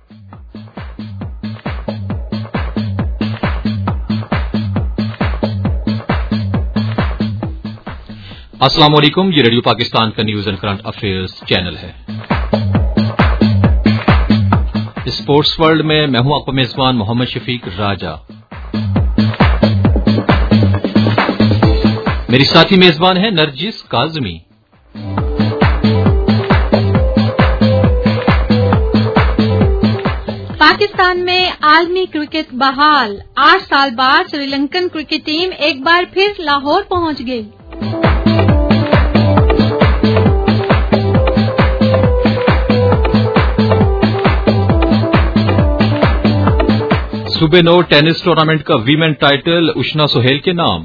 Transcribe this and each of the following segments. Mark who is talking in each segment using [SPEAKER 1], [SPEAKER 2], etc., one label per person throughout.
[SPEAKER 1] अस्सलाम वालेकुम, ये रेडियो पाकिस्तान का news and current affairs channel है। स्पोर्ट्स वर्ल्ड में मैं हूं आपका मेजबान मोहम्मद शफीक राजा। मेरी साथी मेजबान है नरजिस काजमी।
[SPEAKER 2] पाकिस्तान में आलमी क्रिकेट बहाल, 8 साल बाद श्रीलंकन क्रिकेट टीम एक बार फिर लाहौर पहुंच गई।
[SPEAKER 1] सूबे नो टेनिस टूर्नामेंट का वीमेन टाइटल उष्णा सोहेल के नाम।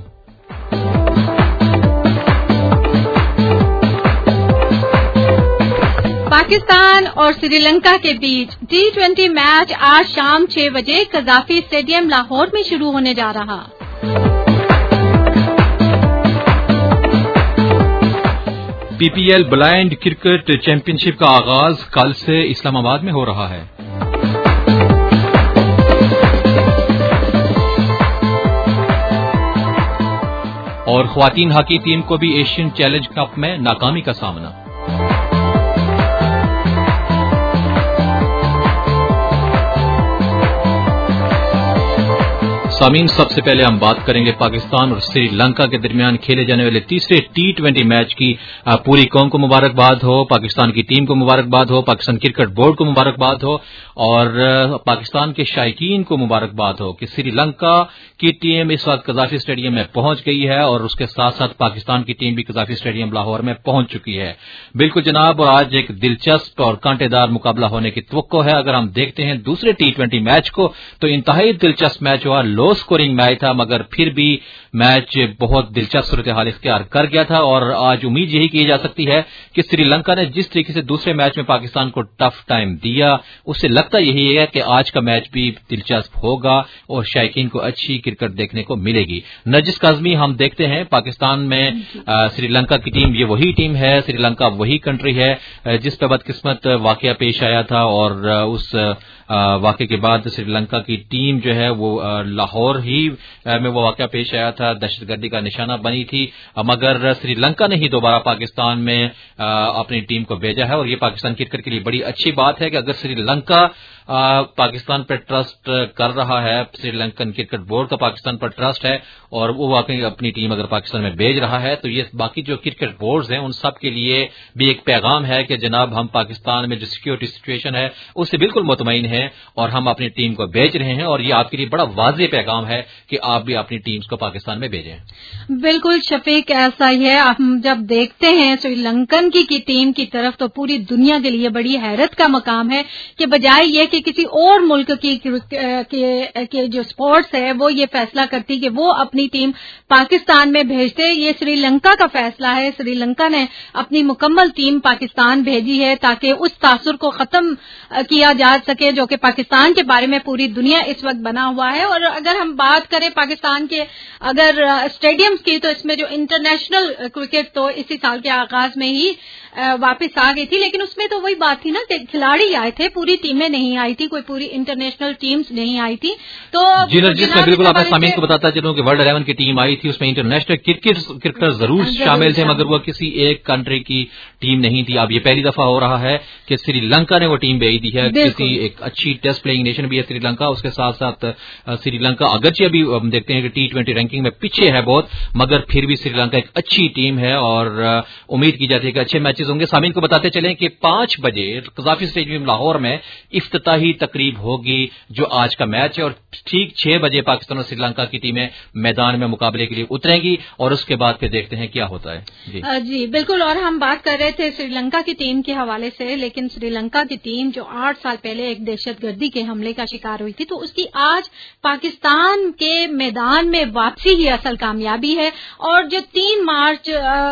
[SPEAKER 2] पाकिस्तान और श्रीलंका के बीच T20 मैच आज शाम 6 बजे कजाफी स्टेडियम लाहौर में शुरू होने जा रहा।
[SPEAKER 1] PPL ब्लाइंड क्रिकेट चैंपियनशिप का आगाज कल से इस्लामाबाद में हो रहा है। और ख्वातीन हॉकी टीम को भी एशियन चैलेंज कप में नाकामी का सामना। सामीन, सबसे पहले हम बात करेंगे पाकिस्तान और श्रीलंका के दरमियान खेले जाने वाले तीसरे T20 मैच की। पूरी कौम को मुबारकबाद हो, पाकिस्तान की टीम को मुबारकबाद हो, पाकिस्तान क्रिकेट बोर्ड को मुबारकबाद हो और पाकिस्तान के शायकीन को मुबारकबाद हो कि श्रीलंका की टीम इस वक्त कजाफी स्टेडियम में पहुंच गई है और उसके साथ साथ पाकिस्तान की टीम भी कजाफी स्टेडियम लाहौर में पहुंच चुकी है। बिल्कुल जनाब, और आज एक दिलचस्प और कांटेदार मुकाबला होने की तवक्को है। अगर हम देखते हैं दूसरे T20 मैच को तो इंतहाई दिलचस्प मैच हुआ, लो स्कोरिंग मैच था, मगर फिर भी मैच बहुत दिलचस्प सूरत हाल इख्तियार कर गया था। और आज उम्मीद यही की जा सकती है कि श्रीलंका ने जिस तरीके से दूसरे मैच में पाकिस्तान को टफ टाइम दिया, उससे लगता यही है कि आज का मैच भी दिलचस्प होगा और शायकीन को अच्छी क्रिकेट देखने को मिलेगी। नरजिस काजमी, हम देखते हैं पाकिस्तान में श्रीलंका की टीम, ये वही टीम है, श्रीलंका वही कंट्री है जिस पर बदकिस्मत वाकया पेश आया था और उस वाकये के बाद श्रीलंका की टीम जो है वो लाहौर ही में वो वाकया पेश आया था, दहशतगर्दी का निशाना बनी थी, मगर श्रीलंका ने ही दोबारा पाकिस्तान में अपनी टीम को भेजा है। और ये पाकिस्तान क्रिकेट के लिए बड़ी अच्छी बात है कि अगर श्रीलंका पाकिस्तान पर ट्रस्ट कर रहा है, श्रीलंकन क्रिकेट बोर्ड का पाकिस्तान पर ट्रस्ट है और वो वाकई अपनी टीम अगर पाकिस्तान में भेज रहा है, तो ये बाकी जो क्रिकेट बोर्ड्स हैं उन सब के लिए भी एक पैगाम है कि जनाब हम पाकिस्तान में जो सिक्योरिटी सिचुएशन है उससे बिल्कुल मुतमईन हैं और हम अपनी टीम को भेज रहे हैं। और ये आपके लिए बड़ा वाज़ेह पैगाम है कि आप भी अपनी टीम्स को पाकिस्तान में भेजें।
[SPEAKER 2] बिल्कुल शफीक, ऐसा ही है। हम जब देखते हैं श्रीलंकन की टीम की तरफ तो पूरी दुनिया के लिए बड़ी हैरत का मकाम है कि बजाय ये कि किसी और मुल्क के जो स्पोर्ट्स है वो ये फैसला करती कि वो अपनी टीम पाकिस्तान में भेजते, ये श्रीलंका का फैसला है। श्रीलंका ने अपनी मुकम्मल टीम पाकिस्तान भेजी है ताकि उस तासुर को खत्म किया जा सके जो कि पाकिस्तान के बारे में पूरी दुनिया इस वक्त बना हुआ है। और अगर हम बात करें पाकिस्तान के अगर स्टेडियम्स की, तो इसमें जो इंटरनेशनल क्रिकेट तो इसी साल के आगाज में ही वापस आ गई थी, लेकिन उसमें तो वही बात थी ना कि खिलाड़ी आए थे, पूरी टीमें नहीं आई थी, कोई पूरी इंटरनेशनल टीम्स नहीं आई थी। तो
[SPEAKER 1] जिसमें बिल्कुल आपने सामीन को बताता चलूं कि वर्ल्ड 11 की टीम आई थी, उसमें इंटरनेशनल क्रिकेटर जरूर शामिल थे, मगर वो किसी एक कंट्री की टीम नहीं थी। अब ये पहली दफा हो रहा है कि श्रीलंका ने वो टीम भेज दी है। किसी एक अच्छी टेस्ट प्लेइंग नेशन भी है श्रीलंका, उसके साथ साथ श्रीलंका अगरचे अभी हम देखते हैं कि T20 रैंकिंग में पीछे है बहुत, मगर फिर भी श्रीलंका एक अच्छी टीम है और उम्मीद की जाती है कि अच्छे मैचेस होंगे। सामीन को बताते चलें कि 5 बजे कजाफी स्टेडियम लाहौर में इफ्तिताही तकरीब होगी जो आज का मैच है और ठीक 6 बजे पाकिस्तान और श्रीलंका की टीमें मैदान में मुकाबले के लिए उतरेंगी और उसके बाद फिर देखते हैं क्या होता है।
[SPEAKER 2] जी बिल्कुल, और हम बात कर रहे थे श्रीलंका की टीम के हवाले से, लेकिन श्रीलंका की टीम जो 8 साल पहले एक दहशतगर्दी के हमले का शिकार हुई थी, तो उसकी आज पाकिस्तान के मैदान में वापसी ही असल कामयाबी है। और जो 3 मार्च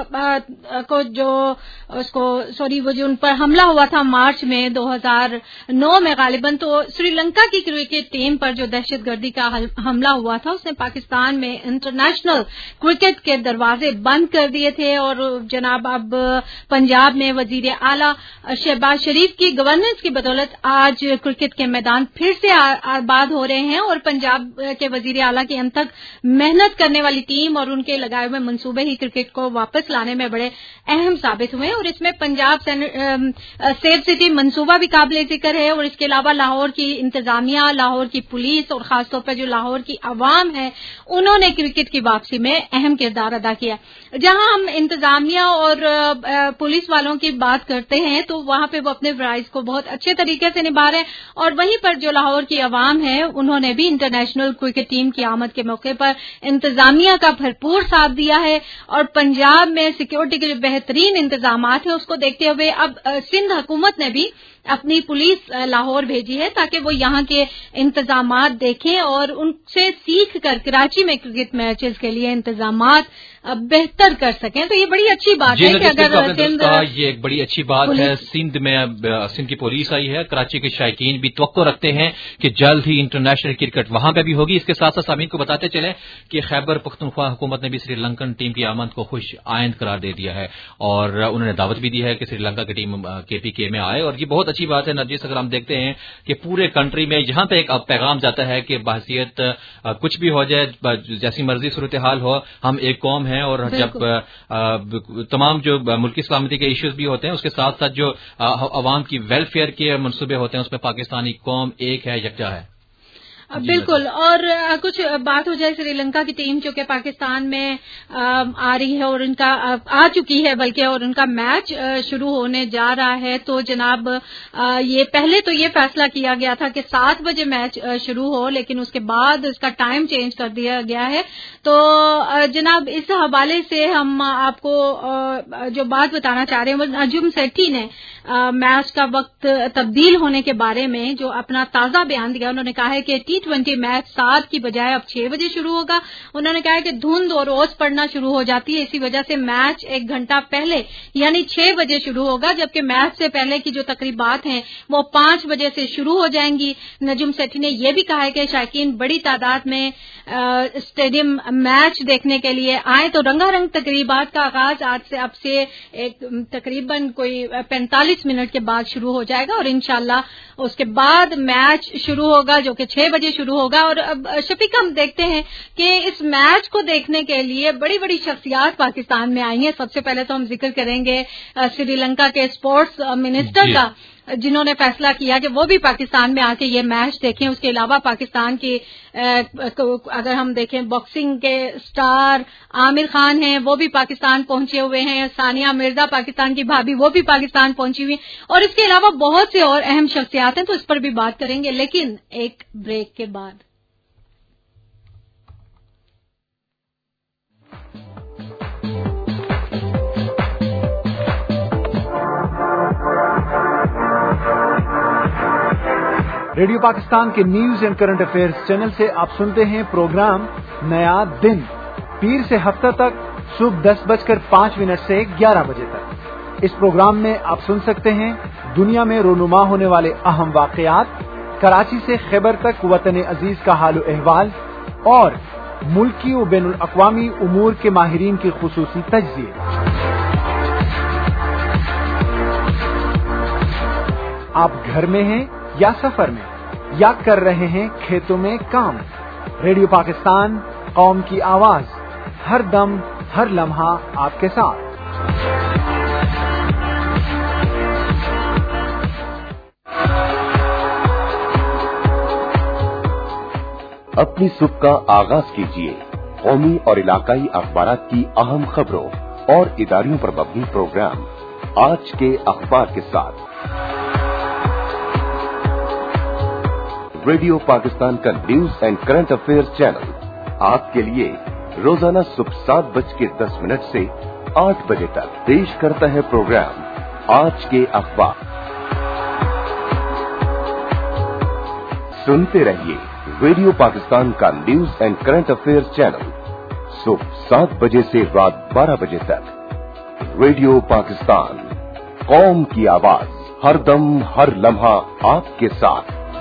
[SPEAKER 2] को जो उसको वो जो उन पर हमला हुआ था मार्च में 2009 में गालिबन तो श्रीलंका की क्रिकेट टीम पर जो दहशतगर्दी का हमला हुआ था उसने पाकिस्तान में इंटरनेशनल क्रिकेट के दरवाजे बंद कर दिए थे और जनाब अब पंजाब में वजीर आला शहबाज शरीफ की गवर्नेंस की बदौलत आज क्रिकेट के मैदान फिर से आबाद हो रहे हैं और पंजाब के वजीर आला की अंत तक मेहनत करने वाली टीम और उनके लगाए हुए मंसूबे ही क्रिकेट को वापस लाने में बड़े अहम साबित हुए और इसमें पंजाब सेफ सिटी मंसूबा भी काबिल जिक्र है और इसके अलावा लाहौर की इंतजामिया, लाहौर की पुलिस और खासतौर पर जो लाहौर की आवाम है उन्होंने क्रिकेट की वापसी में अहम किरदार अदा किया। जहां हम इंतजामिया और पुलिस वालों की बात करते हैं तो वहां पे वो अपने फराइज को बहुत अच्छे तरीके से निभा रहे हैं और वहीं पर जो लाहौर की आवाम है उन्होंने भी इंटरनेशनल क्रिकेट टीम की आमद के मौके पर इंतजामिया का भरपूर साथ दिया है और पंजाब में सिक्योरिटी के लिए बेहतरीन इंतजाम है। उसको देखते हुए अब सिंध हुकूमत ने भी अपनी पुलिस लाहौर भेजी है ताकि वो यहाँ के इंतजामात देखें और उनसे सीख कर कराची में क्रिकेट मैचेस के लिए इंतजामात बेहतर कर सकें। तो ये बड़ी अच्छी बात है कि अगर सिंध,
[SPEAKER 1] ये एक बड़ी अच्छी बात है। सिंध में सिंध की पुलिस आई है। कराची के शायकीन भी तवक्को रखते हैं कि जल्द ही इंटरनेशनल क्रिकेट वहां पे भी होगी। इसके साथ साथ सामीन को बताते चले कि खैबर पख्तूनख्वा हुकूमत ने भी श्रीलंकन टीम की आमद को खुश आइंद करार दे दिया है और उन्होंने दावत भी दी है कि श्रीलंका की टीम KPK में आए और ये बहुत अच्छी बात है। नरजिस, अगर हम देखते हैं कि पूरे कंट्री में जहां पे एक पैगाम जाता है कि बहसियत कुछ भी हो जाए, जैसी मर्जी सूरत हाल हो, हम एक कौम है और जब तमाम जो मुल्की सलामती के इश्यूज भी होते हैं उसके साथ साथ जो अवाम की वेलफेयर के मंसूबे होते हैं उसमें पाकिस्तानी कौम एक है, यकजा है।
[SPEAKER 2] बिल्कुल। और कुछ बात हो जाए श्रीलंका की टीम जो कि पाकिस्तान में आ रही है और उनका आ चुकी है बल्कि और उनका मैच शुरू होने जा रहा है तो जनाब ये पहले तो ये फैसला किया गया था कि 7 बजे मैच शुरू हो लेकिन उसके बाद इसका टाइम चेंज कर दिया गया है। तो जनाब इस हवाले से हम आपको जो बात बताना चाह रहे हैं वो नजुम सेठी ने मैच का वक्त तब्दील होने के बारे में जो अपना ताजा बयान दिया। उन्होंने कहा है कि T20 मैच 7 की बजाय अब 6 बजे शुरू होगा। उन्होंने कहा है कि धुंध और ओस पड़ना शुरू हो जाती है, इसी वजह से मैच 1 घंटा पहले यानी 6 बजे शुरू होगा जबकि मैच से पहले की जो तकरीबात हैं वो 5 बजे से शुरू हो जाएंगी। नजुम सेठी ने यह भी कहा है कि शायकीन बड़ी तादाद में स्टेडियम मैच देखने के लिए आए तो रंगारंग तकरीबात का आगाज आज से अब से एक तकरीबन कोई 45 मिनट के बाद शुरू हो जाएगा और इंशाल्लाह उसके बाद मैच शुरू होगा जो कि 6 बजे शुरू होगा। और अब शफीक हम देखते हैं कि इस मैच को देखने के लिए बड़ी बड़ी शख्सियात पाकिस्तान में आई हैं। सबसे पहले तो हम जिक्र करेंगे श्रीलंका के स्पोर्ट्स मिनिस्टर का जिन्होंने फैसला किया कि वो भी पाकिस्तान में आके ये मैच देखें। उसके अलावा पाकिस्तान की अगर हम देखें बॉक्सिंग के स्टार आमिर खान हैं वो भी पाकिस्तान पहुंचे हुए हैं। सानिया मिर्जा पाकिस्तान की भाभी वो भी पाकिस्तान पहुंची हुई और इसके अलावा बहुत से और अहम शख्सियात हैं तो इस पर भी बात करेंगे लेकिन एक ब्रेक के बाद।
[SPEAKER 3] रेडियो पाकिस्तान के news and current affairs channel से आप सुनते हैं प्रोग्राम नया दिन पीर से हफ्ता तक सुबह 10:05 से 11 बजे तक। इस प्रोग्राम में आप सुन सकते हैं दुनिया में रोनुमा होने वाले अहम वाकयात, कराची से खैबर तक वतन अजीज का हाल अहवाल और मुल्की व बैनुल अक़वामी उमूर के माहिरीन की खुसूसी तजज़िये। आप घर में हैं या सफर में या कर रहे हैं खेतों में काम, रेडियो पाकिस्तान कौम की आवाज हर दम हर लम्हा आपके साथ।
[SPEAKER 4] अपनी सुबह का आगाज कीजिए कौमी और इलाकाई अखबारात की अहम खबरों और इदारियों पर मबनी प्रोग्राम आज के अखबार के साथ। रेडियो पाकिस्तान का news and current affairs channel आपके लिए रोजाना सुबह 7:10 से 8 बजे तक पेश करता है प्रोग्राम आज के अखबार। सुनते रहिए रेडियो पाकिस्तान का news and current affairs channel सुबह 7 बजे से रात 12 बजे तक। रेडियो पाकिस्तान कौम की आवाज हर दम हर लम्हा आपके साथ।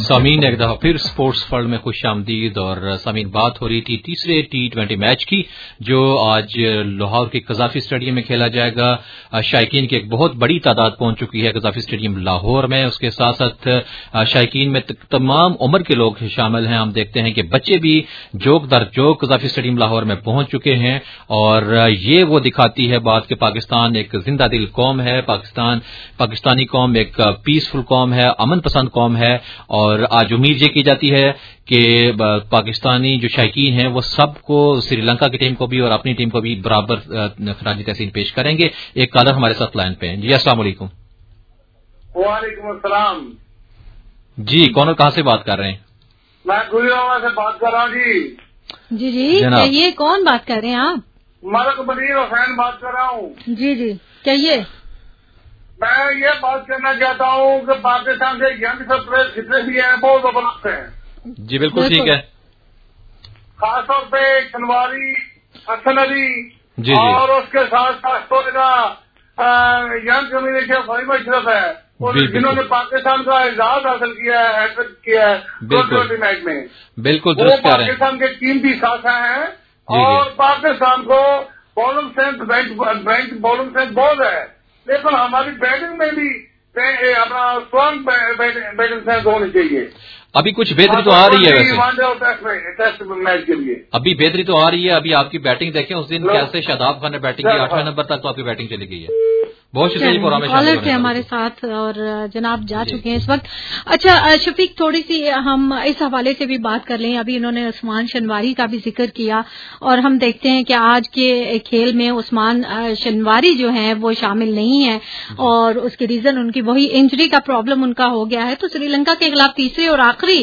[SPEAKER 1] سامعین ایک دفعہ پھر سپورٹس ورلڈ میں خوش آمدید. اور سامعین بات ہو رہی تھی تیسرے T20 میچ کی جو آج لاہور کے قذافی اسٹیڈیم میں کھیلا جائے گا. شائقین کی ایک بہت بڑی تعداد پہنچ چکی ہے قذافی اسٹیڈیم لاہور میں. اس کے ساتھ ساتھ شائقین میں تمام عمر کے لوگ شامل ہیں. ہم دیکھتے ہیں کہ بچے بھی جوک در جوک قذافی اسٹیڈیم لاہور میں پہنچ چکے ہیں اور یہ وہ دکھاتی ہے بات کہ پاکستان ایک زندہ دل قوم ہے. پاکستانی قوم ایک پیسفل قوم ہے, امن پسند قوم ہے. اور آج امید یہ کی جاتی ہے کہ پاکستانی جو شائقین ہیں وہ سب کو سری لنکا کی ٹیم کو بھی اور اپنی ٹیم کو بھی برابر خراج تحسین پیش کریں گے. ایک کالر ہمارے ساتھ لائن پہ ہیں. جی السلام علیکم.
[SPEAKER 5] وعلیکم السلام.
[SPEAKER 1] جی کون اور کہاں سے بات کر رہے ہیں؟
[SPEAKER 5] میں گوریوالا سے بات کر رہا ہوں. جی
[SPEAKER 2] جی کہیے کون بات کر رہے ہیں آپ؟
[SPEAKER 5] ملک منیر حسین بات کر رہا ہوں.
[SPEAKER 2] جی کہیے.
[SPEAKER 5] میں یہ بات کرنا چاہتا ہوں کہ پاکستان کے ینگ پلیئر جتنے بھی ہیں بہت زبردست ہیں.
[SPEAKER 1] جی بالکل ٹھیک ہے.
[SPEAKER 5] خاص طور پہ شنواری, حسن علی اور اس کے ساتھ ینگ کمیونٹی فہیم اشرف ہے اور جنہوں نے پاکستان کا اعزاز حاصل کیا ہے, ہیٹرک کیا ہے T20 میچ میں.
[SPEAKER 1] بالکل
[SPEAKER 5] وہ پاکستان کے قیمتی ساتھ ہیں اور پاکستان کو بالنگ اسٹرینتھ بہت ہے, لیکن ہماری بیٹنگ میں بھی اپنا اسٹرانگ بیٹنگ سینس ہونی چاہیے.
[SPEAKER 1] ابھی کچھ بہتری تو آ رہی ہے
[SPEAKER 5] ویسے ٹیسٹ میچ کے لیے
[SPEAKER 1] ابھی بہتری تو آ رہی ہے. ابھی آپ کی بیٹنگ دیکھیں, اس دن کیسے شاداب خان نے بیٹنگ کی 8ویں نمبر تک تو آپ کی بیٹنگ چلی گئی ہے. بہت شکریہ پروگرام میں
[SPEAKER 2] کالر تھے ہمارے ساتھ اور جناب جا چکے ہیں اس وقت. اچھا شفیق, تھوڑی سی ہم اس حوالے سے بھی بات کر لیں. ابھی انہوں نے عثمان شنواری کا بھی ذکر کیا اور ہم دیکھتے ہیں کہ آج کے کھیل میں عثمان شنواری جو ہیں وہ شامل نہیں ہیں اور اس کے ریزن ان کی وہی انجری کا پرابلم ان کا ہو گیا ہے. تو سری لنکا کے خلاف تیسرے اور آخری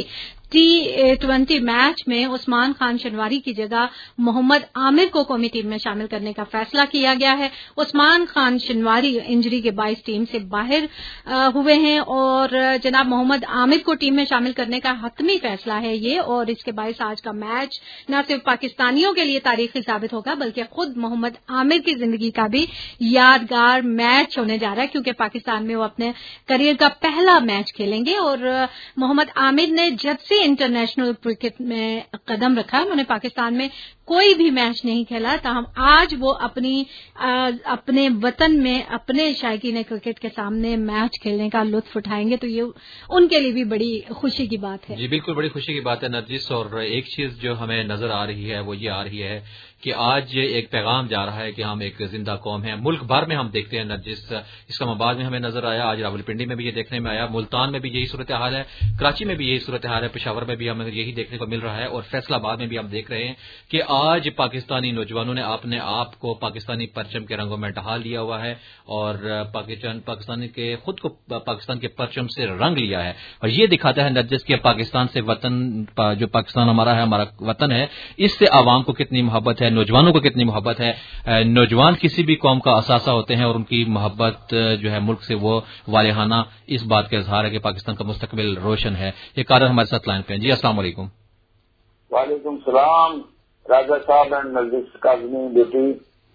[SPEAKER 2] T20 میچ میں عثمان خان شنواری کی جگہ محمد عامر کو قومی ٹیم میں شامل کرنے کا فیصلہ کیا گیا ہے. عثمان خان شنواری انجری کے باعث ٹیم سے باہر ہوئے ہیں اور جناب محمد عامر کو ٹیم میں شامل کرنے کا حتمی فیصلہ ہے یہ, اور اس کے باعث آج کا میچ نہ صرف پاکستانیوں کے لیے تاریخی ثابت ہوگا بلکہ خود محمد عامر کی زندگی کا بھی یادگار میچ ہونے جا رہا ہے کیونکہ پاکستان میں وہ اپنے کریئر کا پہلا میچ کھیلیں گے. اور محمد عامر نے جب سے انٹرنیشنل کرکٹ میں قدم رکھا, انہوں نے پاکستان میں کوئی بھی میچ نہیں کھیلا, تاہم آج وہ اپنے وطن میں اپنے شائقین کرکٹ کے سامنے میچ کھیلنے کا لطف اٹھائیں گے. تو یہ ان کے لیے بھی بڑی خوشی کی بات ہے.
[SPEAKER 1] جی بالکل بڑی خوشی کی بات ہے نرجس. اور ایک چیز جو ہمیں نظر آ رہی ہے وہ یہ آ رہی ہے کہ آج ایک پیغام جا رہا ہے کہ ہم ایک زندہ قوم ہیں. ملک بھر میں ہم دیکھتے ہیں نرجس, اسلام آباد میں ہمیں نظر آیا, آج راولپنڈی میں بھی یہ دیکھنے میں آیا, ملتان میں بھی یہی صورتحال ہے, کراچی میں بھی یہی صورتحال ہے, پشاور میں بھی ہمیں یہی دیکھنے کو مل رہا ہے اور فیصلہ آباد میں بھی ہم دیکھ رہے ہیں کہ آج پاکستانی نوجوانوں نے اپنے آپ کو پاکستانی پرچم کے رنگوں میں ڈھال لیا ہوا ہے اور پاکستانی کے خود کو پاکستان کے پرچم سے رنگ لیا ہے. اور یہ دکھاتا ہے نرجس کہ پاکستان سے وطن, جو پاکستان ہمارا ہے, ہمارا وطن ہے, اس سے عوام کو کتنی محبت ہے, نوجوانوں کو کتنی محبت ہے. نوجوان کسی بھی قوم کا اثاثہ ہوتے ہیں اور ان کی محبت جو ہے ملک سے وہ والہانہ اس بات کا اظہار ہے کہ پاکستان کا مستقبل روشن ہے. یہ کارر ہمارے ساتھ لائن پہ ہیں. جی السلام علیکم.
[SPEAKER 5] وعلیکم السلام. راجا صاحب اینڈ نرجس کاظمی بیٹی,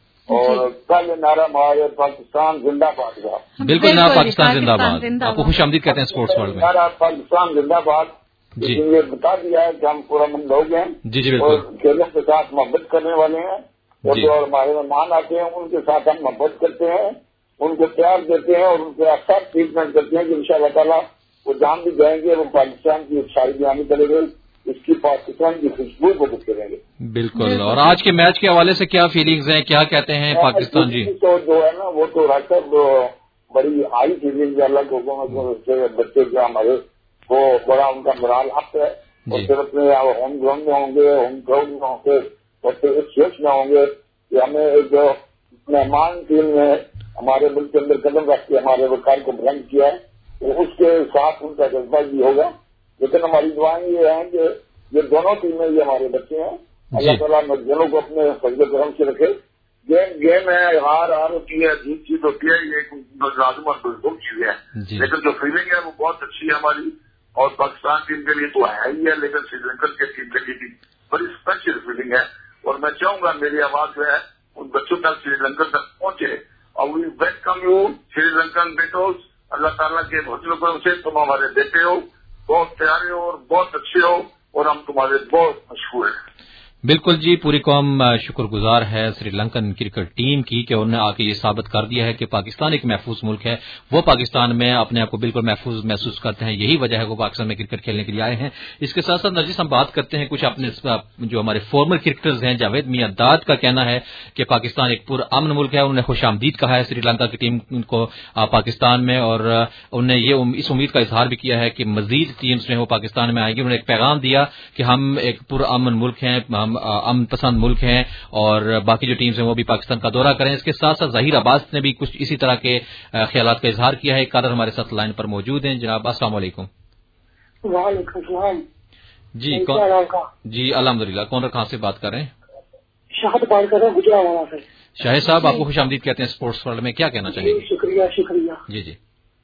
[SPEAKER 5] اور کل نعرہ ہمارے پاکستان زندہ باد کا.
[SPEAKER 1] بالکل نعرہ پاکستان زندہ باد. آپ کو خوش آمدید کہتے ہیں اسپورٹس ورلڈ میں.
[SPEAKER 5] نعرہ پاکستان زندہ باد.
[SPEAKER 1] جی
[SPEAKER 5] یہ بتا دیا ہے کہ ہم پورا من لوگ ہیں.
[SPEAKER 1] جی جی
[SPEAKER 5] اور
[SPEAKER 1] بالکل.
[SPEAKER 5] کھیلوں کے ساتھ محبت کرنے والے ہیں اور جو ہمارے مہمان آتے ہیں ان کے ساتھ ہم محبت کرتے ہیں, ان کو پیار دیتے ہیں اور ان کے اچھا ٹریٹمنٹ کرتے ہیں کہ انشاءاللہ تعالیٰ وہ جان بھی جائیں گے, وہ پاکستان کی ساری بیانی کریں گے, اس کی پاکستان کی خوشبو کو بک کریں گے.
[SPEAKER 1] بالکل. اور آج کے میچ کے حوالے سے کیا فیلنگز ہیں, کیا کہتے ہیں پاکستان؟ جی
[SPEAKER 5] تو جو ہے نا وہ تو راکب بڑی ہائی فیلنگ الگ حکومت سے بچے جو ہمارے وہ بڑا ان کا مرال حق ہے اور پھر اپنے ہوم گراؤنڈ میں ہوں گے, ہوم گراؤنڈ میں ہوں گے اور پھر اس سوچ میں ہوں گے کہ ہمیں ایک مہمان ٹیم نے ہمارے ملک کے اندر قدم رکھ کے ہمارے وقار کو بلند کیا ہے, تو اس کے ساتھ ان کا جذبہ بھی ہوگا. لیکن ہماری دعائیں یہ ہیں کہ یہ دونوں ٹیمیں یہ ہمارے بچے ہیں, اللہ تعالیٰ مجھنوں کو اپنے فضل کرم سے رکھے. گیم ہے, ہار ہوتی ہے, جیت جیت ہوتی ہے, یہ ایک لازم اور بزرگ چیز ہے, لیکن جو فیلنگ ہے وہ بہت اچھی ہے ہماری. اور پاکستان ٹیم کے لیے تو ہے ہی ہے, لیکن سری لنکن کے ٹیم کے لیے بھی بڑی اسپیشل فیلنگ ہے. اور میں چاہوں گا میری آواز جو ہے ان بچوں تک سری لنکن تک پہنچے. اور we welcome you Sri Lankan بیٹوز. اللہ تعالیٰ کے بہت سے تم ہمارے بیٹے ہو बहुत प्यारे हो और बहुत अच्छे हो और हम तुम्हारे बहुत मशहूर हैं।
[SPEAKER 1] बिल्कुल जी, पूरी कौम शुक्रगुजार है श्रीलंकन क्रिकेट टीम की कि उन्होंने आके ये साबित कर दिया है कि पाकिस्तान एक महफूज मुल्क है। वो पाकिस्तान में अपने आप को बिल्कुल महफूज महसूस करते हैं, यही वजह है वो पाकिस्तान में क्रिकेट खेलने के लिए आए हैं। इसके साथ साथ नरजिस हम बात करते हैं कुछ अपने जो हमारे फॉर्मर क्रिकेटर्स हैं। जावेद मियाँदाद का कहना है कि पाकिस्तान एक पुरअमन मुल्क है। उन्होंने खुशामदीद कहा है श्रीलंका की टीम को पाकिस्तान में, और उन्होंने ये इस उम्मीद का इजहार भी किया है कि मजीद टीम्स में वो पाकिस्तान में आएंगी। उन्होंने एक पैगाम दिया कि हम एक पुरअमन मुल्क हैं, अमन पसंद मुल्क हैं और बाकी जो टीम्स हैं वो भी पाकिस्तान का दौरा करें। इसके साथ साथ ज़हीर अब्बास ने भी कुछ इसी तरह के ख्यालात का इजहार किया है। कादर हमारे साथ लाइन पर मौजूद हैं। जनाब अस्सलाम वालेकुम।
[SPEAKER 6] वालेकुम सलाम
[SPEAKER 1] जी, कौन? जी अल्हम्दुलिल्लाह। कौन कहाँ से बात कर रहे हैं?
[SPEAKER 6] शाहिद बात कर रहे हैं गुजरावाला से।
[SPEAKER 1] शाहिद साहब, आपको खुशामदीद कहते हैं स्पोर्ट्स वर्ल्ड में, क्या कहना चाहेंगे?
[SPEAKER 6] शुक्रिया शुक्रिया।
[SPEAKER 1] जी जी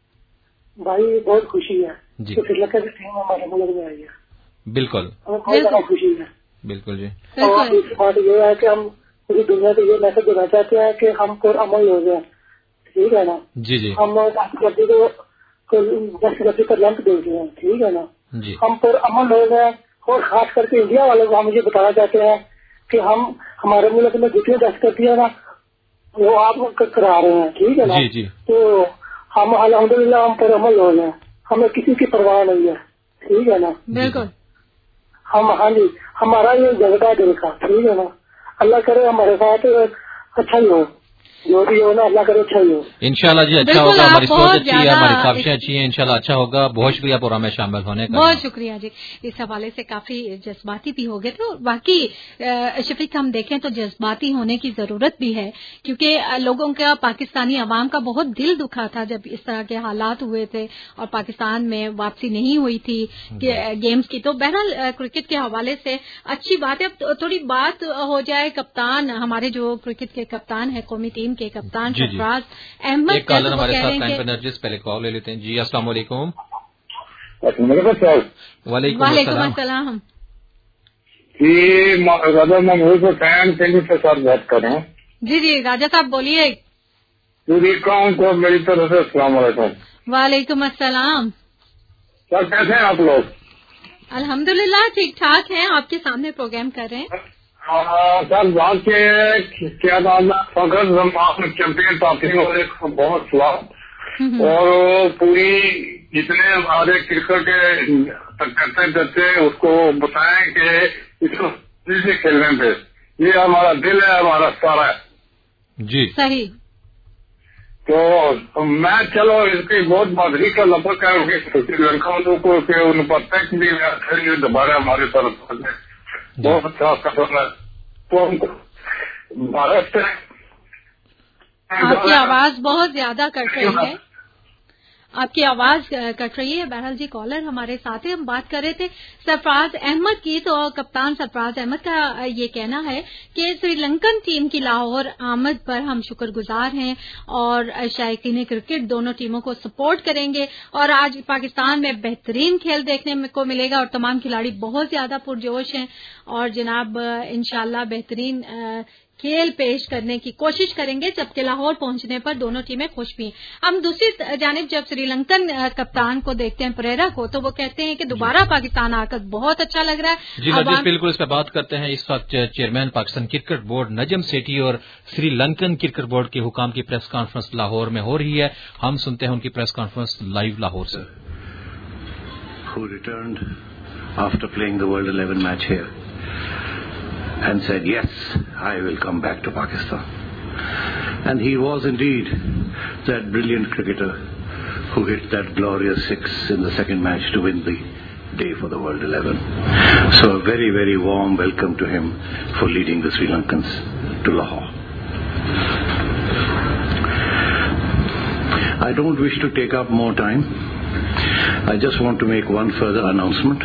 [SPEAKER 6] भाई बहुत खुशी है
[SPEAKER 1] जी,
[SPEAKER 6] कि श्रीलंका की टीम हमारे मुल्क में आई है।
[SPEAKER 1] बिल्कुल
[SPEAKER 6] बहुत ज्यादा खुशी है।
[SPEAKER 1] बिल्कुल जी।
[SPEAKER 6] और इस बात ये है कि हम पूरी दुनिया को ये मैसेज देना चाहते हैं कि हम पुरअमन लोग हैं, ठीक है ना।
[SPEAKER 1] जी जी
[SPEAKER 6] हम दहशतगर्दी को लंक देते हैं, ठीक है ना
[SPEAKER 1] जी।
[SPEAKER 6] हम पुरअमन लोग हैं और खास करके इंडिया वालों को हम ये बताना चाहते हैं कि हम हमारे मुल्क में जितनी दहशतगर्दी है ना वो आप करा रहे हैं, ठीक है ना।
[SPEAKER 1] जी जी।
[SPEAKER 6] तो हम अल्हम्दुलिल्लाह हम पुरअमन लोग हैं, हमें किसी की परवाह नहीं है, ठीक है ना।
[SPEAKER 2] बिल्कुल।
[SPEAKER 6] हम हाँ जी, हमारा ये जगता दिल का, ठीक है ना। अल्लाह करे हमारे साथ अच्छा ही हो, जो भी हो ना अल्लाह करे अच्छा ही हो।
[SPEAKER 1] इंशाल्लाह जी अच्छा होगा। हमारी सोच अच्छी है, हमारी ख्वाहिशें अच्छी हैं, इंशाल्लाह अच्छा होगा। बहुत शुक्रिया प्रोग्राम में शामिल होने का।
[SPEAKER 2] बहुत शुक्रिया जी। इस हवाले से काफी जज्बाती भी हो गए थे और बाकी शफीक हम देखें तो जज्बाती होने की जरूरत भी है, क्योंकि लोगों का, पाकिस्तानी अवाम का बहुत दिल दुखा था जब इस तरह के हालात हुए थे और पाकिस्तान में वापसी नहीं हुई थी गेम्स की। तो बहरहाल क्रिकेट के हवाले से अच्छी बात है। अब थोड़ी बात हो जाए कप्तान, हमारे जो क्रिकेट के कप्तान है, कौमी टीम के कप्तान सरफराज अहमद।
[SPEAKER 1] एक कॉलर हमारे साथ टाइम पर नरजिस, पहले कॉल ले लेते हैं। जी अस्सलाम वालेकुम।
[SPEAKER 2] वालेकुम अस्सलाम
[SPEAKER 5] जी, राजा महमूद हुसैन सिंह से सर बात कर रहा हूँ।
[SPEAKER 2] जी जी राजा साहब बोलिए।
[SPEAKER 5] पूरी कौम को मेरी तरफ से अस्सलाम वालेकुम।
[SPEAKER 2] वालेकुम अस्सलाम।
[SPEAKER 5] सर कैसे हैं आप लोग?
[SPEAKER 2] अल्हम्दुलिल्लाह ठीक ठाक हैं, आपके सामने प्रोग्राम कर रहे हैं।
[SPEAKER 5] सर बात के क्या नाम है, फखर चैंपियन पार्टी वाले को बहुत स्वाद और पूरी जितने हमारे क्रिकेट करते उसको बताएं कि इसको से खेलने पे ये हमारा दिल है, हमारा सारा है
[SPEAKER 1] जी।
[SPEAKER 2] सही।
[SPEAKER 5] तो मैं चलो इसकी बहुत बहादुरी का लपक है श्रीलंका वालों को उन पर तक भी दोबारा हमारी तरफ बहुत अच्छा कसम है। तो हमको भारत से
[SPEAKER 2] आपकी आवाज बहुत ज्यादा कट रही है, आपकी आवाज कट रही है। बहरहाल जी कॉलर हमारे साथ हैं, हम बात कर रहे थे सरफराज अहमद की। तो कप्तान सरफराज अहमद का ये कहना है कि श्रीलंकन टीम की लाहौर आमद पर हम शुक्रगुजार हैं और शायकीन क्रिकेट दोनों टीमों को सपोर्ट करेंगे और आज पाकिस्तान में बेहतरीन खेल देखने को मिलेगा और तमाम खिलाड़ी बहुत ज्यादा पुरजोश हैं और जनाब इंशाल्लाह बेहतरीन खेल पेश करने की कोशिश करेंगे, जबकि लाहौर पहुंचने पर दोनों टीमें खुश भी हैं। हम दूसरी जानिब जब श्रीलंकन कप्तान को देखते हैं परेरा को, तो वो कहते हैं कि दोबारा पाकिस्तान आकर बहुत अच्छा लग रहा है।
[SPEAKER 1] जी नजीब, बिल्कुल इस पर बात करते हैं। इस वक्त chairman Pakistan cricket board Najam Sethi और श्रीलंकन क्रिकेट बोर्ड के हुकाम की प्रेस कॉन्फ्रेंस लाहौर में हो रही है। हम सुनते हैं उनकी प्रेस कॉन्फ्रेंस लाइव लाहौर से।
[SPEAKER 7] Who returned after playing the World 11 match here and said, yes, I will come back to Pakistan. And he was indeed that brilliant cricketer who hit that glorious six in the second match to win the day for the World 11. So a very, very warm welcome to him for leading the Sri Lankans to Lahore. I don't wish to take up more time. I just want to make one further announcement,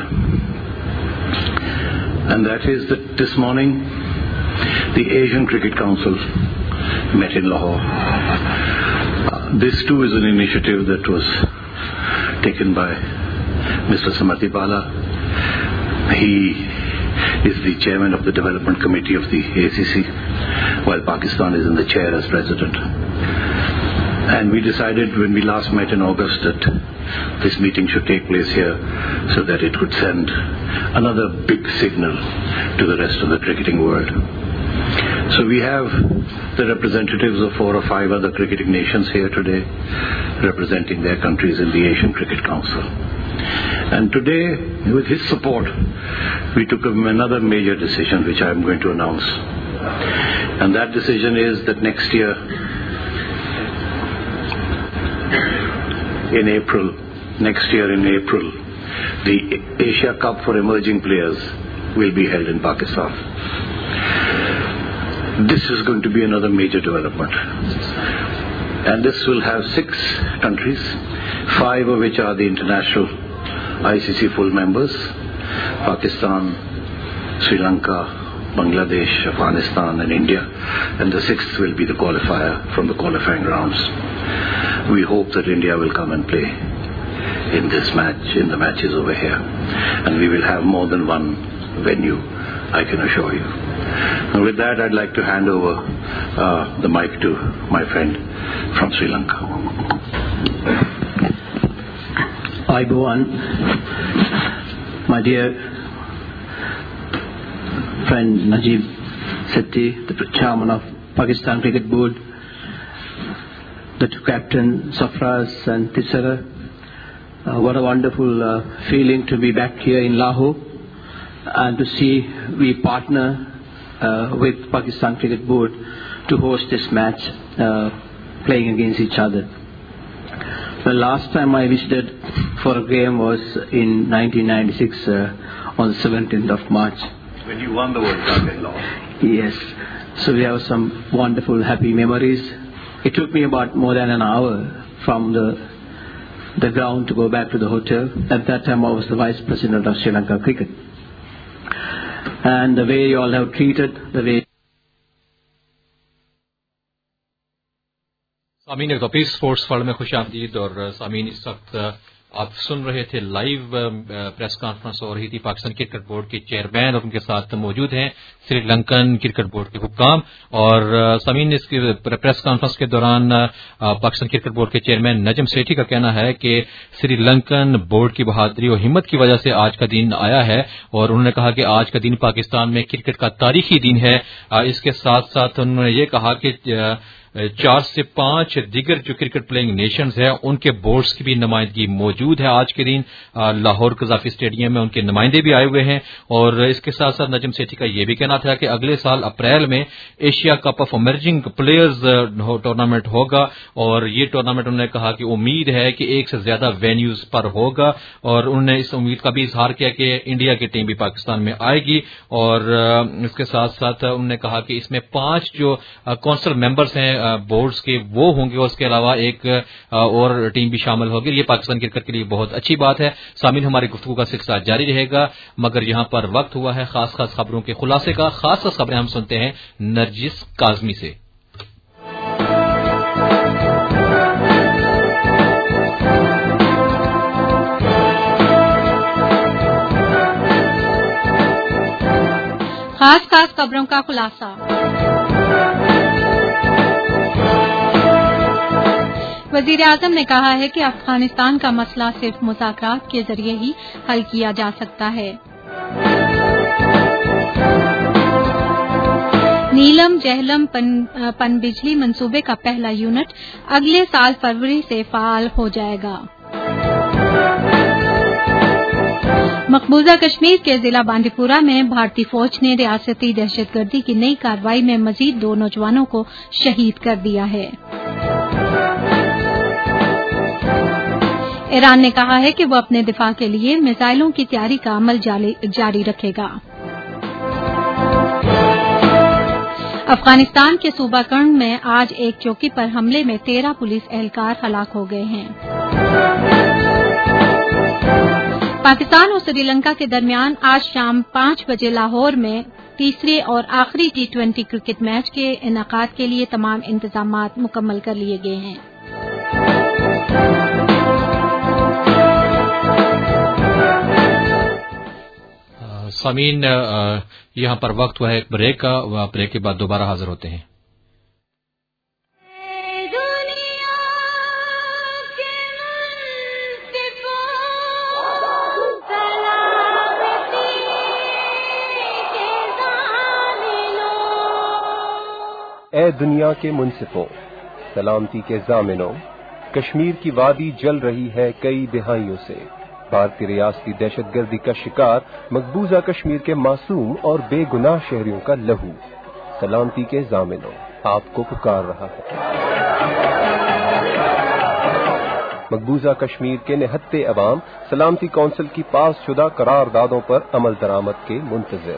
[SPEAKER 7] and that is that this morning the Asian Cricket Council met in Lahore. This too is an initiative that was taken by Mr. Samarthi Bala. He is the chairman of the development committee of the ACC, while Pakistan is in the chair as president. And we decided when we last met in August that this meeting should take place here so that it would send another big signal to the rest of the cricketing world. So we have the representatives of 4 or 5 other cricketing nations here today representing their countries in the Asian Cricket Council. And today, with his support, we took another major decision which I am going to announce. And that decision is that next year, in April, the Asia Cup for emerging players will be held in Pakistan. This is going to be another major development. And this will have 6 countries, 5 of which are the international ICC full members: Pakistan, Sri Lanka, Bangladesh, Afghanistan and India. And the 6th will be the qualifier from the qualifying rounds. We hope that India will come and play in this match, in the matches over here. And we will have more than one venue, I can assure you. And with that, I'd like to hand over the mic to my friend from Sri Lanka.
[SPEAKER 8] Ayubowan, my dear friend Najib Sethi, the chairman of Pakistan Cricket Board, the two captains Sarfraz and Tisara. What a wonderful feeling to be back here in Lahore and to see we partner with Pakistan Cricket Board to host this match playing against each other. The last time I visited for a game was in 1996 on the 17th of March.
[SPEAKER 7] When you won the World Cup in Lahore.
[SPEAKER 8] Yes. So we have some wonderful, happy memories. It took me about more than an hour from the ground to go back to the hotel. At that time I was the Vice President of Sri Lanka Cricket. And the way you all have treated, the way...
[SPEAKER 1] سامعین ایک پی sports world میں خوش آمدید. اور سامعین اس وقت آپ سن رہے تھے لائیو پریس کانفرنس ہو رہی تھی. پاکستان کرکٹ بورڈ کے چیئرمین اور ان کے ساتھ موجود ہیں سری لنکن کرکٹ بورڈ کے حکام. اور سامعین اس کی پریس کانفرنس کے دوران پاکستان کرکٹ بورڈ کے چیئرمین نجم سیٹھی کا کہنا ہے کہ سری لنکن بورڈ کی بہادری اور ہمت کی وجہ سے آج کا دن آیا ہے. اور انہوں نے کہا کہ آج کا دن پاکستان میں کرکٹ کا تاریخی دن ہے. اس کے ساتھ ساتھ انہوں نے یہ کہا کہ 4 سے 5 دیگر جو کرکٹ پلئنگ نیشنز ہیں ان کے بورڈز کی بھی نمائندگی موجود ہے. آج کے دن لاہور قذافی اسٹیڈیم میں ان کے نمائندے بھی آئے ہوئے ہیں. اور اس کے ساتھ ساتھ نجم سیٹھی کا یہ بھی کہنا تھا کہ اگلے سال اپریل میں Asia cup of emerging players tournament ہوگا. اور یہ ٹورنامنٹ انہوں نے کہا کہ امید ہے کہ 1 سے زیادہ وینیوز پر ہوگا. اور انہوں نے اس امید کا بھی اظہار کیا کہ انڈیا کی ٹیم بھی پاکستان میں آئے گی. اور اس کے ساتھ ساتھ انہوں نے کہا کہ اس میں 5 جو کونسل ممبرز ہیں بورڈز کے وہ ہوں گے. اس کے علاوہ ایک اور ٹیم بھی شامل ہوگی. یہ پاکستان کرکٹ کے لیے بہت اچھی بات ہے. سامعین ہماری گفتگو کا سلسلہ جاری رہے گا مگر یہاں پر وقت ہوا ہے خاص خبروں کے خلاصے کا. خاص خبریں ہم سنتے ہیں نرجس کاظمی سے.
[SPEAKER 2] خاص خبروں کا خلاصہ. وزیر اعظم نے کہا ہے کہ افغانستان کا مسئلہ صرف مذاکرات کے ذریعے ہی حل کیا جا سکتا ہے. نیلم جہلم پن بجلی منصوبے کا پہلا یونٹ اگلے سال فروری سے فعال ہو جائے گا. مقبوضہ کشمیر کے ضلع بانڈی پورہ میں بھارتی فوج نے ریاستی دہشت گردی کی نئی کارروائی میں مزید 2 نوجوانوں کو شہید کر دیا ہے. ایران نے کہا ہے کہ وہ اپنے دفاع کے لیے میزائلوں کی تیاری کا عمل جاری رکھے گا. افغانستان کے صوبہ کرن میں آج ایک چوکی پر حملے میں 13 پولیس اہلکار ہلاک ہو گئے ہیں. پاکستان اور سری لنکا کے درمیان آج شام 5 بجے لاہور میں تیسرے اور آخری T20 کرکٹ میچ کے انعقاد کے لیے تمام انتظامات مکمل کر لیے گئے ہیں.
[SPEAKER 1] سامعین یہاں پر وقت ہوا ہے ایک بریک کا. بریک کے بعد دوبارہ حاضر ہوتے ہیں.
[SPEAKER 9] اے دنیا کے منصفوں، سلامتی کے ضامنوں، کشمیر کی وادی جل رہی ہے کئی دہائیوں سے۔ بھارتی ریاستی دہشت گردی کا شکار مقبوضہ کشمیر کے معصوم اور بے گناہ شہریوں کا لہو سلامتی کے ضامنوں آپ کو پکار رہا ہے۔ مقبوضہ کشمیر کے نہتے عوام سلامتی کونسل کی پاس شدہ قراردادوں پر عمل درآمد کے منتظر۔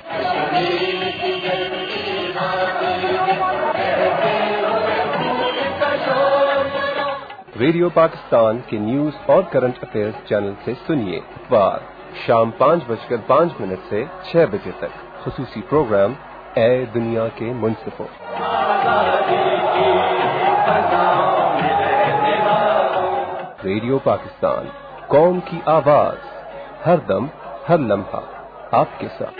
[SPEAKER 9] ریڈیو پاکستان کے نیوز اور کرنٹ افیئرز چینل سے سنیے اتوار شام 5:05 سے 6 بجے تک خصوصی پروگرام اے دنیا کے منصفوں۔ ریڈیو پاکستان، قوم کی آواز، ہر دم ہر لمحہ آپ کے ساتھ۔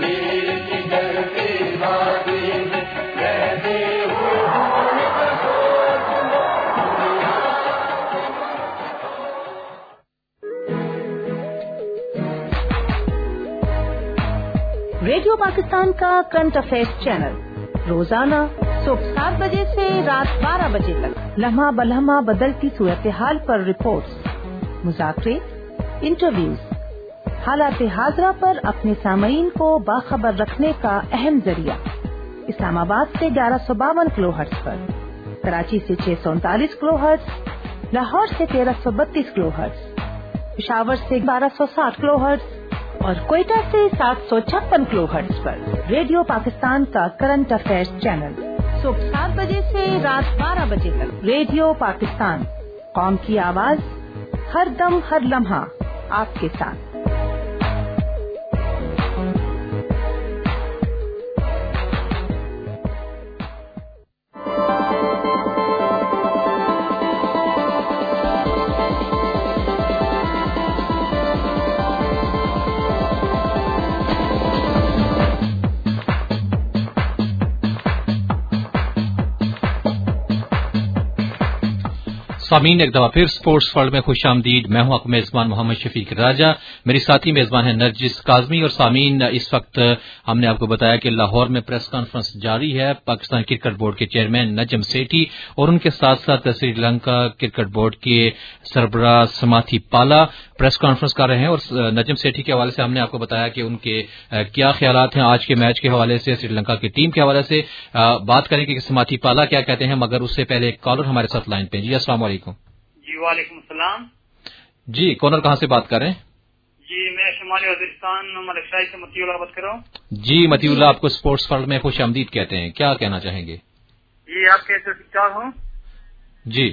[SPEAKER 10] ریڈیو پاکستان کا کرنٹ افیئرز چینل روزانہ صبح 7 بجے سے رات 12 بجے تک لمحہ بلمحہ بدلتی صورتحال پر رپورٹس، مذاکرے، انٹرویوز، حالات حاضرہ پر اپنے سامعین کو باخبر رکھنے کا اہم ذریعہ۔ اسلام آباد سے 1152 کلو ہرٹز پر، کراچی سے 639 کلو ہرٹز، لاہور سے 1332 کلو ہرٹز، پشاور سے 1260 کلو ہرٹز اور کوئٹہ سے 756 کلو ہرٹز پر ریڈیو پاکستان کا کرنٹ افیئرز چینل صبح 7 بجے سے رات 12 بجے تک۔ ریڈیو پاکستان، قوم کی آواز، ہر دم ہر لمحہ آپ کے ساتھ۔
[SPEAKER 1] سامعین، ایک دفعہ پھر سپورٹس ورلڈ میں خوش آمدید۔ میں ہوں آپ کا میزبان محمد شفیق راجہ، میری ساتھی میزبان ہے نرجس کاظمی۔ اور سامعین، اس وقت ہم نے آپ کو بتایا کہ لاہور میں پریس کانفرنس جاری ہے۔ پاکستان کرکٹ بورڈ کے چیئرمین نجم سیٹھی اور ان کے ساتھ ساتھ سری لنکا کرکٹ بورڈ کے سربراہ سماتھی پالا پریس کانفرنس کر رہے ہیں۔ اور نجم سیٹھی کے حوالے سے ہم نے آپ کو بتایا کہ ان کے کیا خیالات ہیں آج کے میچ کے حوالے سے، سری لنکا کی ٹیم کے حوالے سے بات کریں کہ سماتھی پالا کیا کہتے ہیں، مگر اس سے پہلے ایک کالر ہمارے ساتھ لائن پہ۔ جی السلام علیکم۔
[SPEAKER 11] جی وعلیکم السلام۔
[SPEAKER 1] جی کونر کہاں سے بات کر رہے ہیں؟
[SPEAKER 11] جی میں شمالی وزیرستان ملک شاہی سے متی اللہ بات کر رہا ہوں۔
[SPEAKER 1] جی متی اللہ، آپ کو سپورٹس ورلڈ میں خوش آمدید کہتے ہیں، کیا کہنا چاہیں گے؟
[SPEAKER 11] جی آپ کیسے ٹھیک ٹھاک ہوں؟
[SPEAKER 1] جی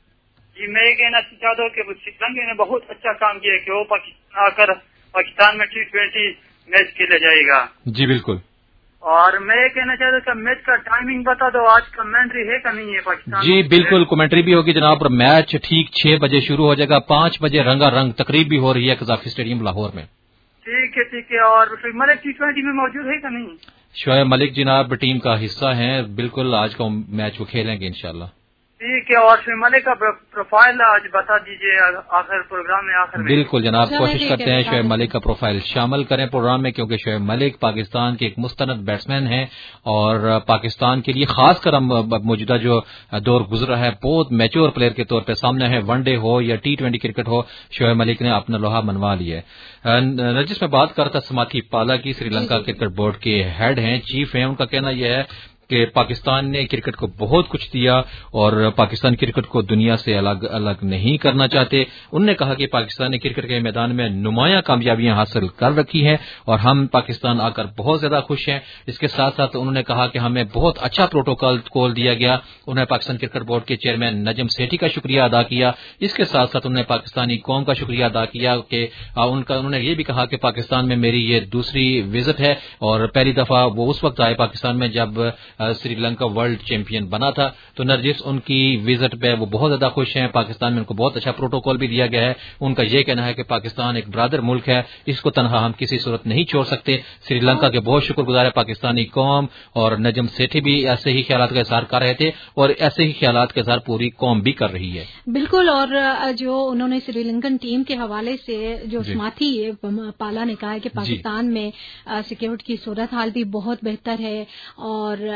[SPEAKER 11] میں یہ کہنا چاہتا ہوں کہ سری لنکا نے بہت اچھا کام کیا کہ وہ پاکستان آ کر پاکستان میں T20 میچ کھیلا جائے گا۔
[SPEAKER 1] جی بالکل۔
[SPEAKER 11] اور میں یہ کہنا چاہتا ہوں کہ میچ کا ٹائمنگ بتا دو، آج کمنٹری ہے کہ نہیں ہے پاکستان؟
[SPEAKER 1] جی بالکل کمنٹری بھی ہوگی جناب، اور میچ ٹھیک 6 بجے شروع ہو جائے گا، 5 بجے رنگا رنگ تقریب بھی ہو رہی ہے قذافی اسٹیڈیم لاہور میں۔
[SPEAKER 11] ٹھیک ہے۔ اور ملک T20 میں موجود ہے کہ نہیں؟
[SPEAKER 1] شعیب ملک جناب ٹیم کا حصہ ہیں، بالکل آج کا میچ وہ کھیلیں گے انشاءاللہ۔
[SPEAKER 11] ٹھیک ہے۔ اور شعیب ملک کا پروفائل آج بتا دیجیے آخر پروگرام میں۔ آخر میں
[SPEAKER 1] بالکل جناب، کوشش کرتے ہیں شعیب ملک کا پروفائل شامل کریں پروگرام میں، کیونکہ شعیب ملک پاکستان کے ایک مستند بیٹسمین ہیں اور پاکستان کے لیے خاص کر موجودہ جو دور گزرا ہے بہت میچور پلیئر کے طور پہ سامنے ہے، ون ڈے ہو یا T20 کرکٹ ہو، شعیب ملک نے اپنا لوہا منوا لیا ہے۔ نرجس میں بات کرتا سماتھی پالا کی، سری لنکا کرکٹ بورڈ کے ہیڈ ہیں، چیف ہیں، ان کا کہنا یہ ہے کہ پاکستان نے کرکٹ کو بہت کچھ دیا اور پاکستان کرکٹ کو دنیا سے الگ نہیں کرنا چاہتے۔ انہوں نے کہا کہ پاکستان نے کرکٹ کے میدان میں نمایاں کامیابیاں حاصل کر رکھی ہیں اور ہم پاکستان آ کر بہت زیادہ خوش ہیں۔ اس کے ساتھ ساتھ انہوں نے کہا کہ ہمیں بہت اچھا پروٹوکول دیا گیا۔ انہوں نے پاکستان کرکٹ بورڈ کے چیئرمین نجم سیٹھی کا شکریہ ادا کیا۔ اس کے ساتھ ساتھ انہوں نے پاکستانی قوم کا شکریہ ادا کیا کہ انہوں نے یہ بھی کہا کہ پاکستان میں میری یہ دوسری وزٹ ہے اور پہلی دفعہ وہ اس وقت آئے پاکستان میں جب سری لنکا ورلڈ چیمپئن بنا تھا۔ تو نرجس ان کی وزٹ پہ وہ بہت زیادہ خوش ہیں، پاکستان میں ان کو بہت اچھا پروٹوکول بھی دیا گیا ہے۔ ان کا یہ کہنا ہے کہ پاکستان ایک برادر ملک ہے، اس کو تنہا ہم کسی صورت نہیں چھوڑ سکتے۔ سری لنکا کے بہت شکر گزار ہے پاکستانی قوم، اور نجم سیٹھی بھی ایسے ہی خیالات کا اظہار کر رہے تھے اور ایسے ہی خیالات کا اظہار پوری قوم بھی کر رہی ہے۔
[SPEAKER 2] بالکل، اور جو انہوں نے سری لنکن ٹیم کے حوالے سے جو سماتھی پالا نے کہا ہے کہ پاکستان میں سیکورٹی کی صورتحال بھی بہت بہتر ہے اور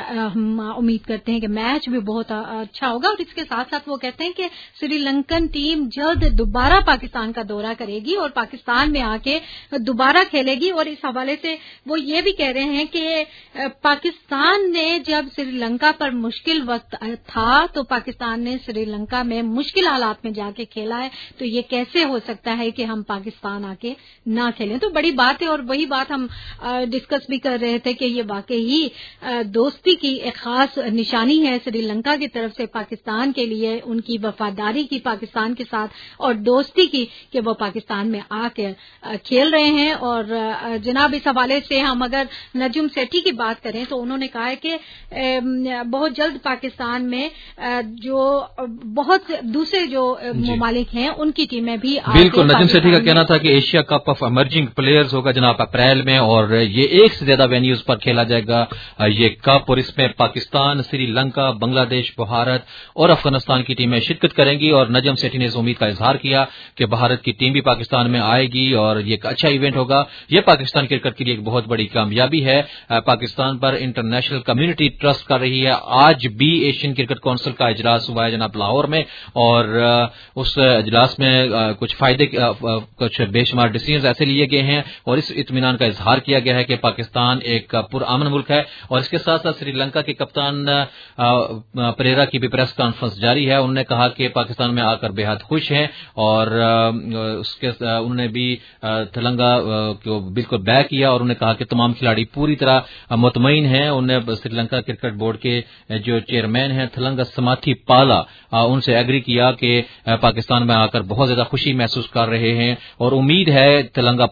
[SPEAKER 2] हम उम्मीद करते हैं कि मैच भी बहुत अच्छा होगा। और इसके साथ साथ वो कहते हैं कि श्रीलंकन टीम जल्द दोबारा पाकिस्तान का दौरा करेगी और पाकिस्तान में आके दोबारा खेलेगी। और इस हवाले से वो ये भी कह रहे हैं कि पाकिस्तान ने जब श्रीलंका पर मुश्किल वक्त था तो पाकिस्तान ने श्रीलंका में मुश्किल हालात में जाके खेला है, तो ये कैसे हो सकता है कि हम पाकिस्तान आके ना खेलें। तो बड़ी बात है और वही बात हम डिस्कस भी कर रहे थे कि ये वाकई ही दोस्ती की एक खास निशानी है श्रीलंका की तरफ से पाकिस्तान के लिए, उनकी वफादारी की पाकिस्तान के साथ और दोस्ती की कि वो पाकिस्तान में आके खेल रहे हैं। और जनाब इस हवाले से हम अगर नजम सेठी की बात करें तो उन्होंने कहा है कि बहुत जल्द पाकिस्तान में जो बहुत दूसरे जो ममालिक हैं उनकी टीमें भी
[SPEAKER 1] बिल्कुल। नजम सेठी का कहना था कि Asia cup of emerging players होगा जनाब अप्रैल में और ये 1 से ज्यादा वेन्यूज पर खेला जाएगा ये कप, और इसमें पाकिस्तान, श्रीलंका, बांग्लादेश, भारत और अफगानिस्तान की टीमें शिरकत करेंगी। और नजम सेठी ने इस उम्मीद का इजहार किया कि भारत की टीम भी पाकिस्तान में आएगी और ये एक अच्छा इवेंट होगा। ये पाकिस्तान क्रिकेट के लिए एक बहुत बड़ी कामयाबी है। पाकिस्तान पर इंटरनेशनल कम्युनिटी ट्रस्ट कर रही है। आज भी एशियन क्रिकेट काउंसिल का इजलास हुआ है जनाब लाहौर में और उस इजलास में कुछ फायदे, कुछ बेशुमार डिसीजन ऐसे लिए गए हैं और इस इत्मीनान का इजहार किया गया है कि पाकिस्तान एक पुरअमन मुल्क है। और इसके साथ साथ श्रीलंका के कप्तान परेरा की भी प्रेस कॉन्फ्रेंस जारी है। उन्होंने कहा कि पाकिस्तान में आकर बेहद खुश हैं और उन्होंने भी तेलंगा को बिल्कुल बैक किया और उन्होंने कहा कि तमाम खिलाड़ी पूरी तरह मुतमईन हैं। उन्होंने श्रीलंका क्रिकेट बोर्ड के जो चेयरमैन हैं थलंगा समाथी पाला, उनसे एग्री किया कि पाकिस्तान में आकर बहुत ज्यादा खुशी महसूस कर रहे हैं और उम्मीद है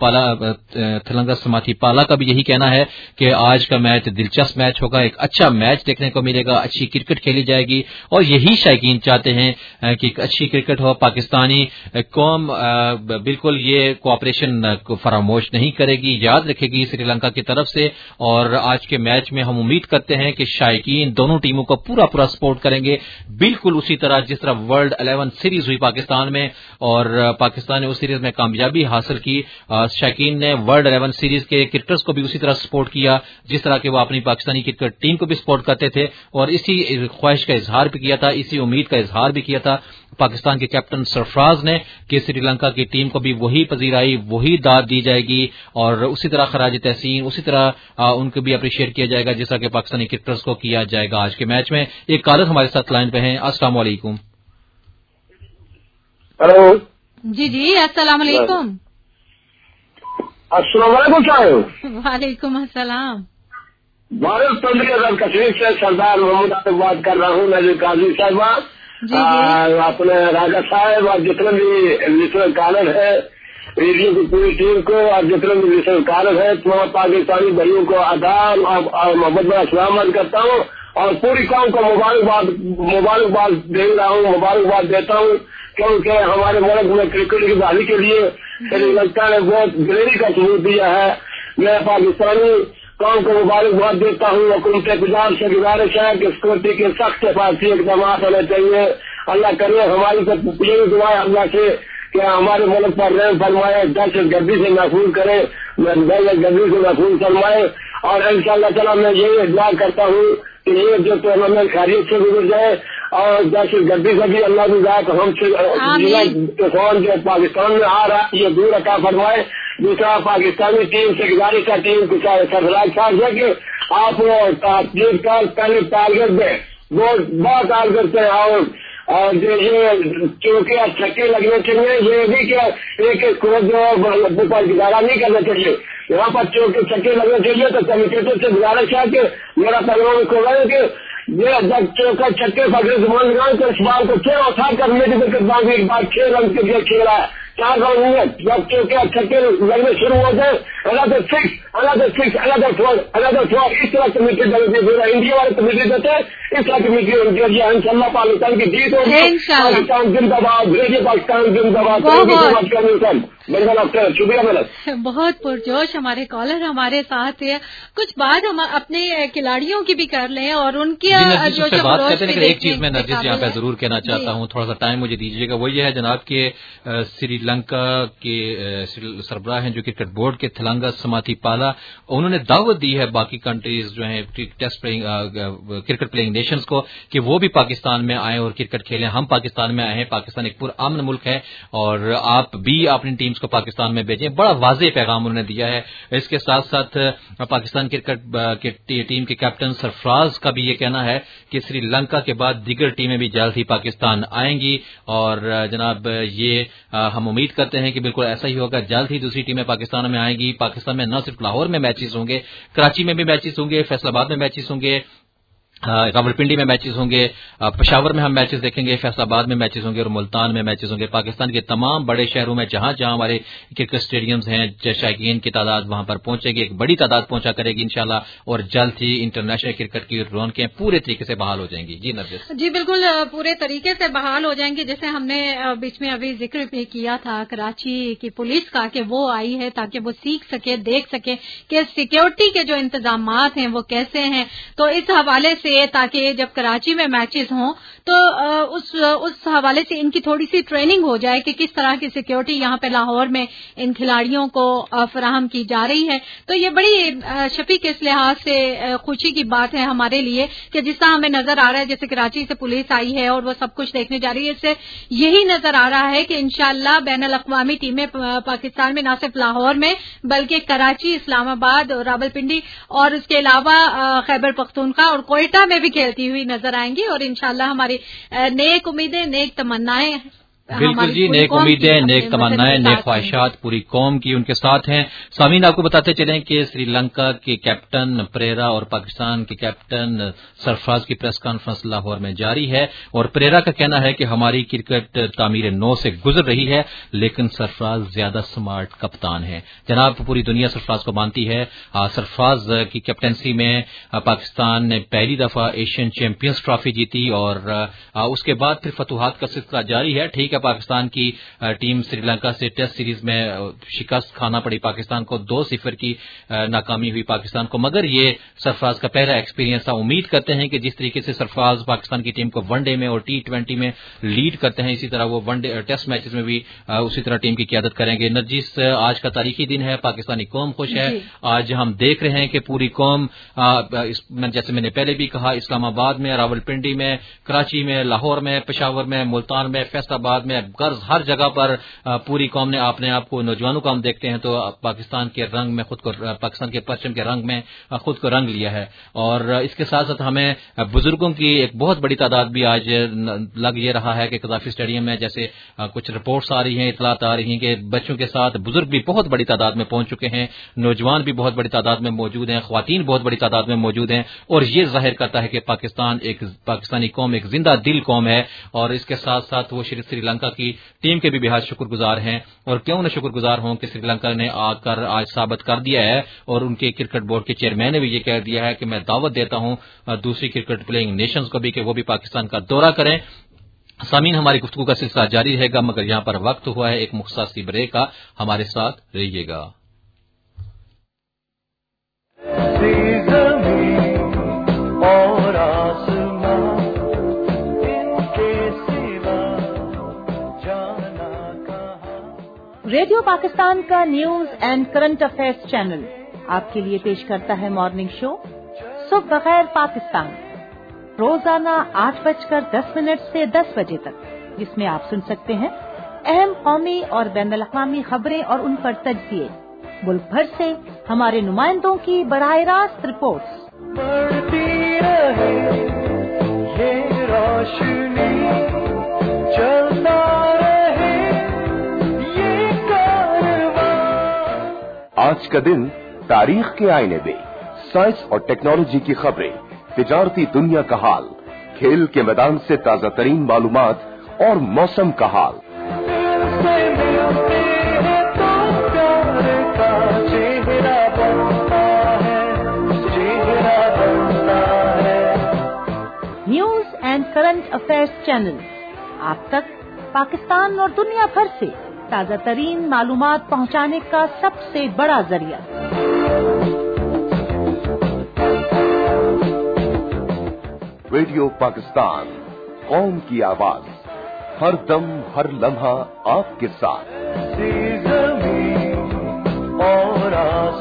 [SPEAKER 1] थलंगा समाथी पाला का भी यही कहना है कि आज का मैच दिलचस्प मैच होगा, एक अच्छा मैच देखने को मिलेगा, अच्छी क्रिकेट खेली जाएगी और यही शायकीन चाहते हैं कि अच्छी क्रिकेट हो। पाकिस्तानी कौम बिल्कुल ये कोऑपरेशन को फरामोश नहीं करेगी, याद रखेगी श्रीलंका की तरफ से। और आज के मैच में हम उम्मीद करते हैं कि शायकीन दोनों टीमों को पूरा सपोर्ट करेंगे, बिल्कुल उसी तरह जिस तरह वर्ल्ड 11 सीरीज हुई पाकिस्तान में और पाकिस्तान ने उस सीरीज में कामयाबी हासिल की। शायकीन ने वर्ल्ड 11 सीरीज के क्रिकेटर्स को भी उसी तरह सपोर्ट किया जिस तरह के वो अपनी पाकिस्तानी क्रिकेट टीम को भी सपोर्ट करते थे और इसी ख्वाहिश का इजहार भी किया था, इसी उम्मीद का इजहार भी किया था पाकिस्तान के कैप्टन सरफराज ने कि श्रीलंका की टीम को भी वही पजीराई, वही दाद दी जाएगी और उसी तरह खराज तहसीन, उसी तरह उनको भी अप्रिशिएट किया जाएगा जिस तरह के पाकिस्तानी क्रिकेटर्स को किया जाएगा आज के मैच में। एक कॉलर हमारे साथ लाइन पे हैं। अस्सलाम वालेकुम।
[SPEAKER 12] हेलो
[SPEAKER 2] जी अस्सलाम वालेकुम।
[SPEAKER 12] अस्सलाम वालेकुम।
[SPEAKER 2] वालेकुम अस्सलाम।
[SPEAKER 12] भारत तंत्र कश्मीर से सरदार मोहम्मद आतिफ बात कर रहा हूँ। नजर काजी साहबा, अपने राजा साहब और जितने भी लिसनर कॉलर है, रेडियो की पूरी टीम को और जितने भी लिसनर कॉलर है, तमाम पाकिस्तानी भाइयों को आदाब और मोहब्बत सलाम करता हूँ और पूरी कौम को मुबारकबाद दे रहा हूँ, मुबारकबाद देता हूँ क्योंकि हमारे मुल्क में क्रिकेट की बहाली के लिए श्रीलंका ने बहुत दिलेरी का सबूत दिया है। मैं पाकिस्तानी कौम को मुबारकबाद देता हूँ। हुकूमत पंजाब से गुजारिश है कि सिक्योरिटी के सख्त हिफाजती इकदाम होने चाहिए। अल्लाह करे हमारी तो यही दुआ है अल्लाह से कि हमारे मुल्क पर रहम फरमाए, दहशत गर्दी से महफूज करे, दहशत गर्दी से महफूज फरमाए और इंशाअल्लाह ताला मैं यही दुआ करता हूँ कि ये जो टूर्नामेंट खैरियत से गुजर जाए और दहशत गर्दी से भी अल्लाह की जाए तो हम तूफान जो पाकिस्तान में आ रहा है ये दूर अता फरमाए। दूसरा पाकिस्तानी टीम से गुजारिश है, टीम को सरफराज साहब है कि आप पहले टारगेट दें, वो बहुत टारगेट पे और जो ये चौके और छक्के लगने चाहिए, ये भी क्या एक पर गुजारा नहीं करना चाहिए, यहाँ पर चौके छक्के लगने चाहिए। तो कमिटेटर से गुजारिश है कि मेरा पैगाम को लगे कि ये जब चौका छक्के पकड़े जुबान लगाए तो इस बार को क्या उठा कर मेरी एक बार 6 रन के लिए खेला है, 4 रन नहीं है। जब चौके छक्के लगने शुरू हो जाए another 6, another 12, इस तरह कमेटी इंडिया वाले कमेटी देते हैं, इस तरह कमेटी इंशाल्लाह पाकिस्तान की जीत होगी। पाकिस्तान जिंदाबाद, रेडियो पाकिस्तान जिंदाबाद। शुक्रिया मैडम।
[SPEAKER 2] बहुत पुरजोश हमारे कॉलर हमारे साथ है। कुछ बात हम अपने खिलाड़ियों की भी कर लें और उनकी जो
[SPEAKER 1] बात करते हैं। एक चीज मैं नरगिस यहाँ पे जरूर कहना चाहता हूँ, थोड़ा सा टाइम मुझे दीजिएगा। वो ये है जनाब के श्रीलंका के सरबराह हैं जो क्रिकेट बोर्ड के थलंगा रंगा समाती पाला, उन्होंने दावत दी है बाकी कंट्रीज जो हैं test playing cricket playing nations को कि वो भी पाकिस्तान में आए और क्रिकेट खेलें। हम पाकिस्तान में आए हैं, पाकिस्तान एक पुरअमन मुल्क है और आप भी अपनी टीम्स को पाकिस्तान में भेजें। बड़ा वाज़ेह पैगाम उन्होंने दिया है। इसके साथ साथ पाकिस्तान क्रिकेट की टीम के कैप्टन सरफराज का भी ये कहना है कि श्रीलंका के बाद दीगर टीमें भी जल्द ही पाकिस्तान आएंगी और जनाब ये हम उम्मीद करते हैं कि बिल्कुल ऐसा ही होगा। जल्द ही दूसरी टीमें पाकिस्तान में आएंगी। पाकिस्तान में न सिर्फ लाहौर में मैचेस होंगे, कराची में भी मैचेस होंगे, फैसलाबाद में मैचेस होंगे, रावलपिंडी में मैचेस होंगे, पेशावर में हम मैचेस देखेंगे, फैसलाबाद में मैचेस होंगे और मुल्तान में मैचेस होंगे। पाकिस्तान के तमाम बड़े शहरों में जहां जहां हमारे क्रिकेट स्टेडियम्स हैं, शायकीन की तादाद वहां पर पहुंचेगी, एक बड़ी तादाद पहुंचा करेगी इंशाल्लाह और जल्द ही इंटरनेशनल क्रिकेट की रौनकें पूरे तरीके से बहाल हो जाएंगी। जी नरगिस
[SPEAKER 2] जी बिल्कुल पूरे तरीके से बहाल हो जाएंगी। जैसे हमने बीच में अभी जिक्र भी किया था कराची की पुलिस का कि वो आई है ताकि वो सीख सके, देख सके कि सिक्योरिटी के जो इंतजामात हैं वो कैसे हैं। तो इस हवाले से ताकि जब कराची में मैचेस हों तो उस हवाले से इनकी थोड़ी सी ट्रेनिंग हो जाए कि किस तरह की सिक्योरिटी यहाँ पे लाहौर में इन खिलाड़ियों को फराहम की जा रही है। तो ये बड़ी शफीक इस लिहाज से खुशी की बात है हमारे लिए कि जिस तरह हमें नजर आ रहा है जैसे कराची से पुलिस आई है और वो सब कुछ देखने जा रही है, इससे यही नजर आ रहा है कि इंशाअल्लाह बैनुल अक़वामी टीमें पाकिस्तान में न सिर्फ लाहौर में बल्कि कराची, इस्लामाबाद, रावलपिंडी और उसके अलावा खैबर पख्तूनख्वा और कोयटा में भी खेलती हुई नजर आएंगी और इंशाअल्लाह हमारी नेक उम्मीदें, नेक तमन्नाएं
[SPEAKER 1] बिल्कुल जी, नेक उम्मीदें, नेक तमन्नाएं, नेक ख्वाहिशात पूरी कौम की उनके साथ हैं। सामीन आपको बताते चलें कि श्रीलंका के कैप्टन परेरा और पाकिस्तान के कैप्टन सरफराज की प्रेस कॉन्फ्रेंस लाहौर में जारी है और परेरा का कहना है कि हमारी क्रिकेट तामीर नौ से गुजर रही है लेकिन सरफराज ज्यादा स्मार्ट कप्तान है। जनाब पूरी दुनिया सरफराज को मानती है। सरफराज की कैप्टनसी में पाकिस्तान ने पहली दफा एशियन चैंपियंस ट्रॉफी जीती और उसके बाद फिर फतूहात का सिलसिला जारी है। ठीक है, पाकिस्तान की टीम श्रीलंका से टेस्ट सीरीज में शिकस्त खाना पड़ी पाकिस्तान को, 2-0 की नाकामी हुई पाकिस्तान को, मगर ये सरफराज का पहला एक्सपीरियंस था। उम्मीद करते हैं कि जिस तरीके से सरफराज पाकिस्तान की टीम को वनडे में और T20 में लीड करते हैं इसी तरह वो वनडे टेस्ट मैचेस में भी उसी तरह टीम की क़यादत करेंगे। नरजिस, आज का तारीखी दिन है, पाकिस्तानी कौम खुश है। आज हम देख रहे हैं कि पूरी कौम जैसे मैंने पहले भी कहा, इस्लामाबाद में, रावलपिंडी में, कराची में, लाहौर में, पेशावर में, मुल्तान में, फैसलाबाद में, गर्ज हर जगह पर पूरी कौम ने अपने आप को, नौजवानों को हम देखते हैं तो पाकिस्तान के रंग में खुद को, पाकिस्तान के परचम के रंग में खुद को रंग लिया है। और इसके साथ साथ हमें बुजुर्गों की एक बहुत बड़ी तादाद भी आज लग ये रहा है कि कदाफी स्टेडियम में जैसे कुछ रिपोर्ट्स आ रही हैं, इतलात आ रही हैं कि बच्चों के साथ बुजुर्ग भी बहुत बड़ी तादाद में पहुंच चुके हैं, नौजवान भी बहुत बड़ी तादाद में मौजूद हैं, ख्वातीन बहुत बड़ी तादाद में मौजूद हैं और ये जाहिर करता है कि पाकिस्तानी कौम एक जिंदा दिल कौम है। और इसके साथ साथ वो श्रीलंका की टीम के भी बेहद शुक्रगुजार हैं और क्यों न शुक्रगुजार हों कि श्रीलंका ने आकर आज साबित कर दिया है और उनके क्रिकेट बोर्ड के चेयरमैन ने भी ये कह दिया है कि मैं दावत देता हूं दूसरी क्रिकेट प्लेइंग नेशंस को भी कि वो भी पाकिस्तान का दौरा करें। सामीन, हमारी गुफ्तगू का सिलसिला जारी रहेगा मगर यहां पर वक्त हुआ है एक मुख्तसर ब्रेक का, हमारे साथ रहिएगा।
[SPEAKER 10] रेडियो पाकिस्तान का news and current affairs channel आपके लिए पेश करता है मॉर्निंग शो सुबह बखैर पाकिस्तान, रोजाना 8:10 से 10 बजे तक, जिसमें आप सुन सकते हैं अहम कौमी और बैनुल अक़वामी खबरें और उन पर तजज़िये, मुल्क भर से हमारे नुमाइंदों की बराह रास्त रिपोर्ट्स। बढ़ती रहे ये रोशनी, चलता रहे ये कारवां।
[SPEAKER 4] आज का दिन तारीख के आईने में साइंस और टेक्नोलॉजी की खबरें, तिजारती दुनिया का हाल, खेल के मैदान से ताजा तरीन मालूमात और मौसम का हाल।
[SPEAKER 10] News and current affairs channel आप तक पाकिस्तान और दुनिया भर से ताजा तरीन मालूमात पहुंचाने का सबसे बड़ा जरिया।
[SPEAKER 4] रेडियो पाकिस्तान, कौम की आवाज, हर दम हर लम्हा आपके साथ।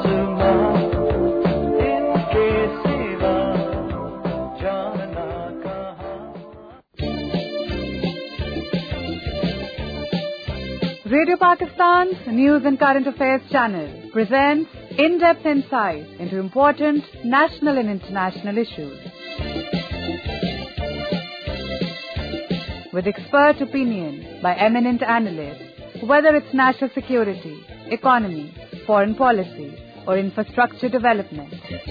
[SPEAKER 13] Radio Pakistan's News and Current Affairs channel presents in-depth insights into important national and international issues. With expert opinion by eminent analysts, whether it's national security, economy, foreign policy, or infrastructure development.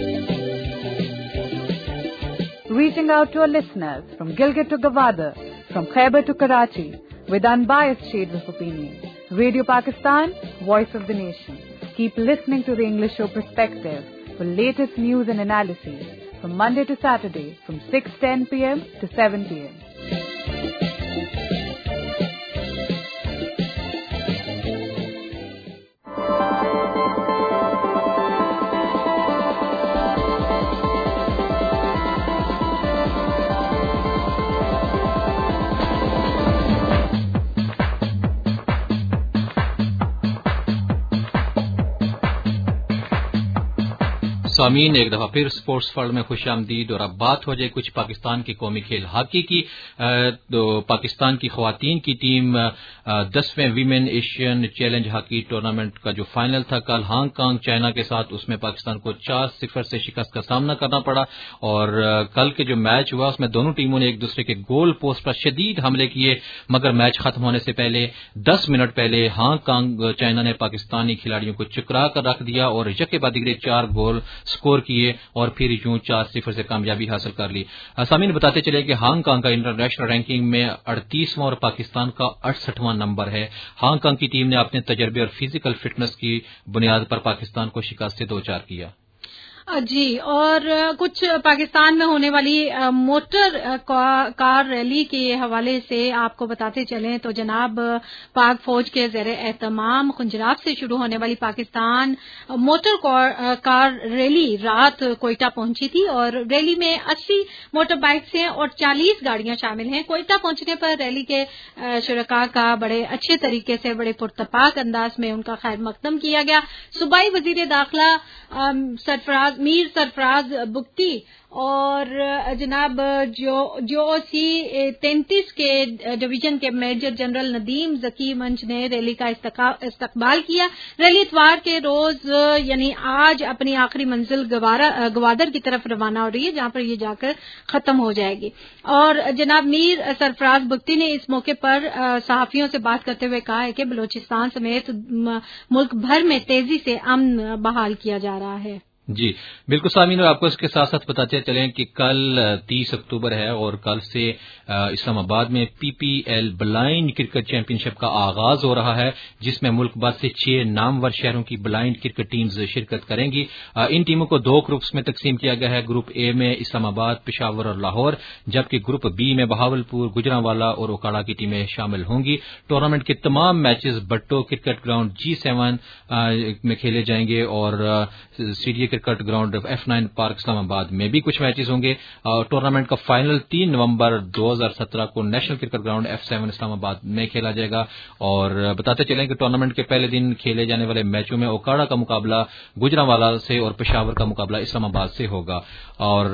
[SPEAKER 13] Reaching out to our listeners from Gilgit to Gwadar, from Khyber to Karachi, with unbiased shades of opinion. Radio Pakistan, voice of the nation. Keep listening to the English show Perspective for latest news and analyses from Monday to Saturday from 6:10 p.m. to 7 p.m.
[SPEAKER 1] सामीन, एक दफा फिर sports world में खुश आमदीद। और अब बात हो जाए कुछ पाकिस्तान के कौमी खेल हॉकी की। तो पाकिस्तान की खवातीन की टीम 10वें women Asian challenge hockey tournament का जो फाइनल था कल हांगकांग चाइना के साथ, उसमें पाकिस्तान को 4-0 से शिकस्त का सामना करना पड़ा। और कल के जो मैच हुआ उसमें दोनों टीमों ने एक दूसरे के गोल पोस्ट पर शदीद हमले किए, मगर मैच खत्म होने से पहले 10 मिनट पहले हांगकांग चाइना ने पाकिस्तानी खिलाड़ियों को चुकरा कर रख दिया और यके बाद दिगरे 4 गोल स्कोर किए और फिर यूं 4-0 से कामयाबी हासिल कर ली। सामीन, बताते चले कि हांगकांग का इंटरनेशनल रैंकिंग में 38वां और पाकिस्तान का 68वां नंबर है। हांगकांग की टीम ने अपने तजर्बे और फिजिकल फिटनेस की बुनियाद पर पाकिस्तान को शिकस्त से 2-4 किया।
[SPEAKER 2] जी, और कुछ पाकिस्तान में होने वाली मोटर कार रैली के हवाले से आपको बताते चलें तो जनाब पाक फौज के ज़ेरे एहतमाम खुंजराब से शुरू होने वाली पाकिस्तान मोटर कार रैली रात कोयटा पहुंची थी और रैली में 80 मोटर बाइक्स हैं और 40 गाड़ियां शामिल हैं। कोयटा पहुंचने पर रैली के शुरका का बड़े अच्छे तरीके से बड़े पुरतपाक अंदाज में उनका खैर मकदम किया गया। सूबाई वजीर दाखिला मीर सरफराज बुख्ती और जनाब जोसी 33 के डिवीजन के मेजर जनरल नदीम जकी मंच ने रैली का इस्तकबाल किया। रैली इतवार के रोज यानी आज अपनी आखिरी मंजिल गवादर की तरफ रवाना हो रही है, जहां पर ये जाकर खत्म हो जाएगी। और जनाब मीर सरफराज बुख्ती ने इस मौके पर सहाफियों से बात करते हुए कहा है कि बलूचिस्तान समेत मुल्क भर में तेजी से अमन बहाल किया जा रहा है।
[SPEAKER 1] जी बिल्कुल सामीन, और आपको इसके साथ साथ बताते चलें कि कल 30 अक्टूबर है और कल से इस्लामाबाद में PPL ब्लाइंड क्रिकेट चैंपियनशिप का आगाज हो रहा है, जिसमें मुल्क भर से 6 नामवर शहरों की ब्लाइंड क्रिकेट टीम्स शिरकत करेंगी। इन टीमों को 2 ग्रुप्स में तकसीम किया गया है। ग्रुप ए में इस्लामाबाद, पेशावर और लाहौर, जबकि ग्रुप बी में बहावलपुर, गुजरांवाला और ओकाड़ा की टीमें शामिल होंगी। टूर्नामेंट के तमाम मैचेस भट्टो क्रिकेट ग्राउंड G7 में खेले जाएंगे और CDA cricket ground F9 park Islamabad में भी कुछ मैचेस होंगे। टूर्नामेंट का फाइनल 3 नवंबर 2017 को national cricket ground F7 Islamabad में खेला जाएगा। और बताते चलें कि टूर्नामेंट के पहले दिन खेले जाने वाले मैचों में ओकाड़ा का मुकाबला गुजरांवाला से और पेशावर का मुकाबला इस्लामाबाद से होगा। और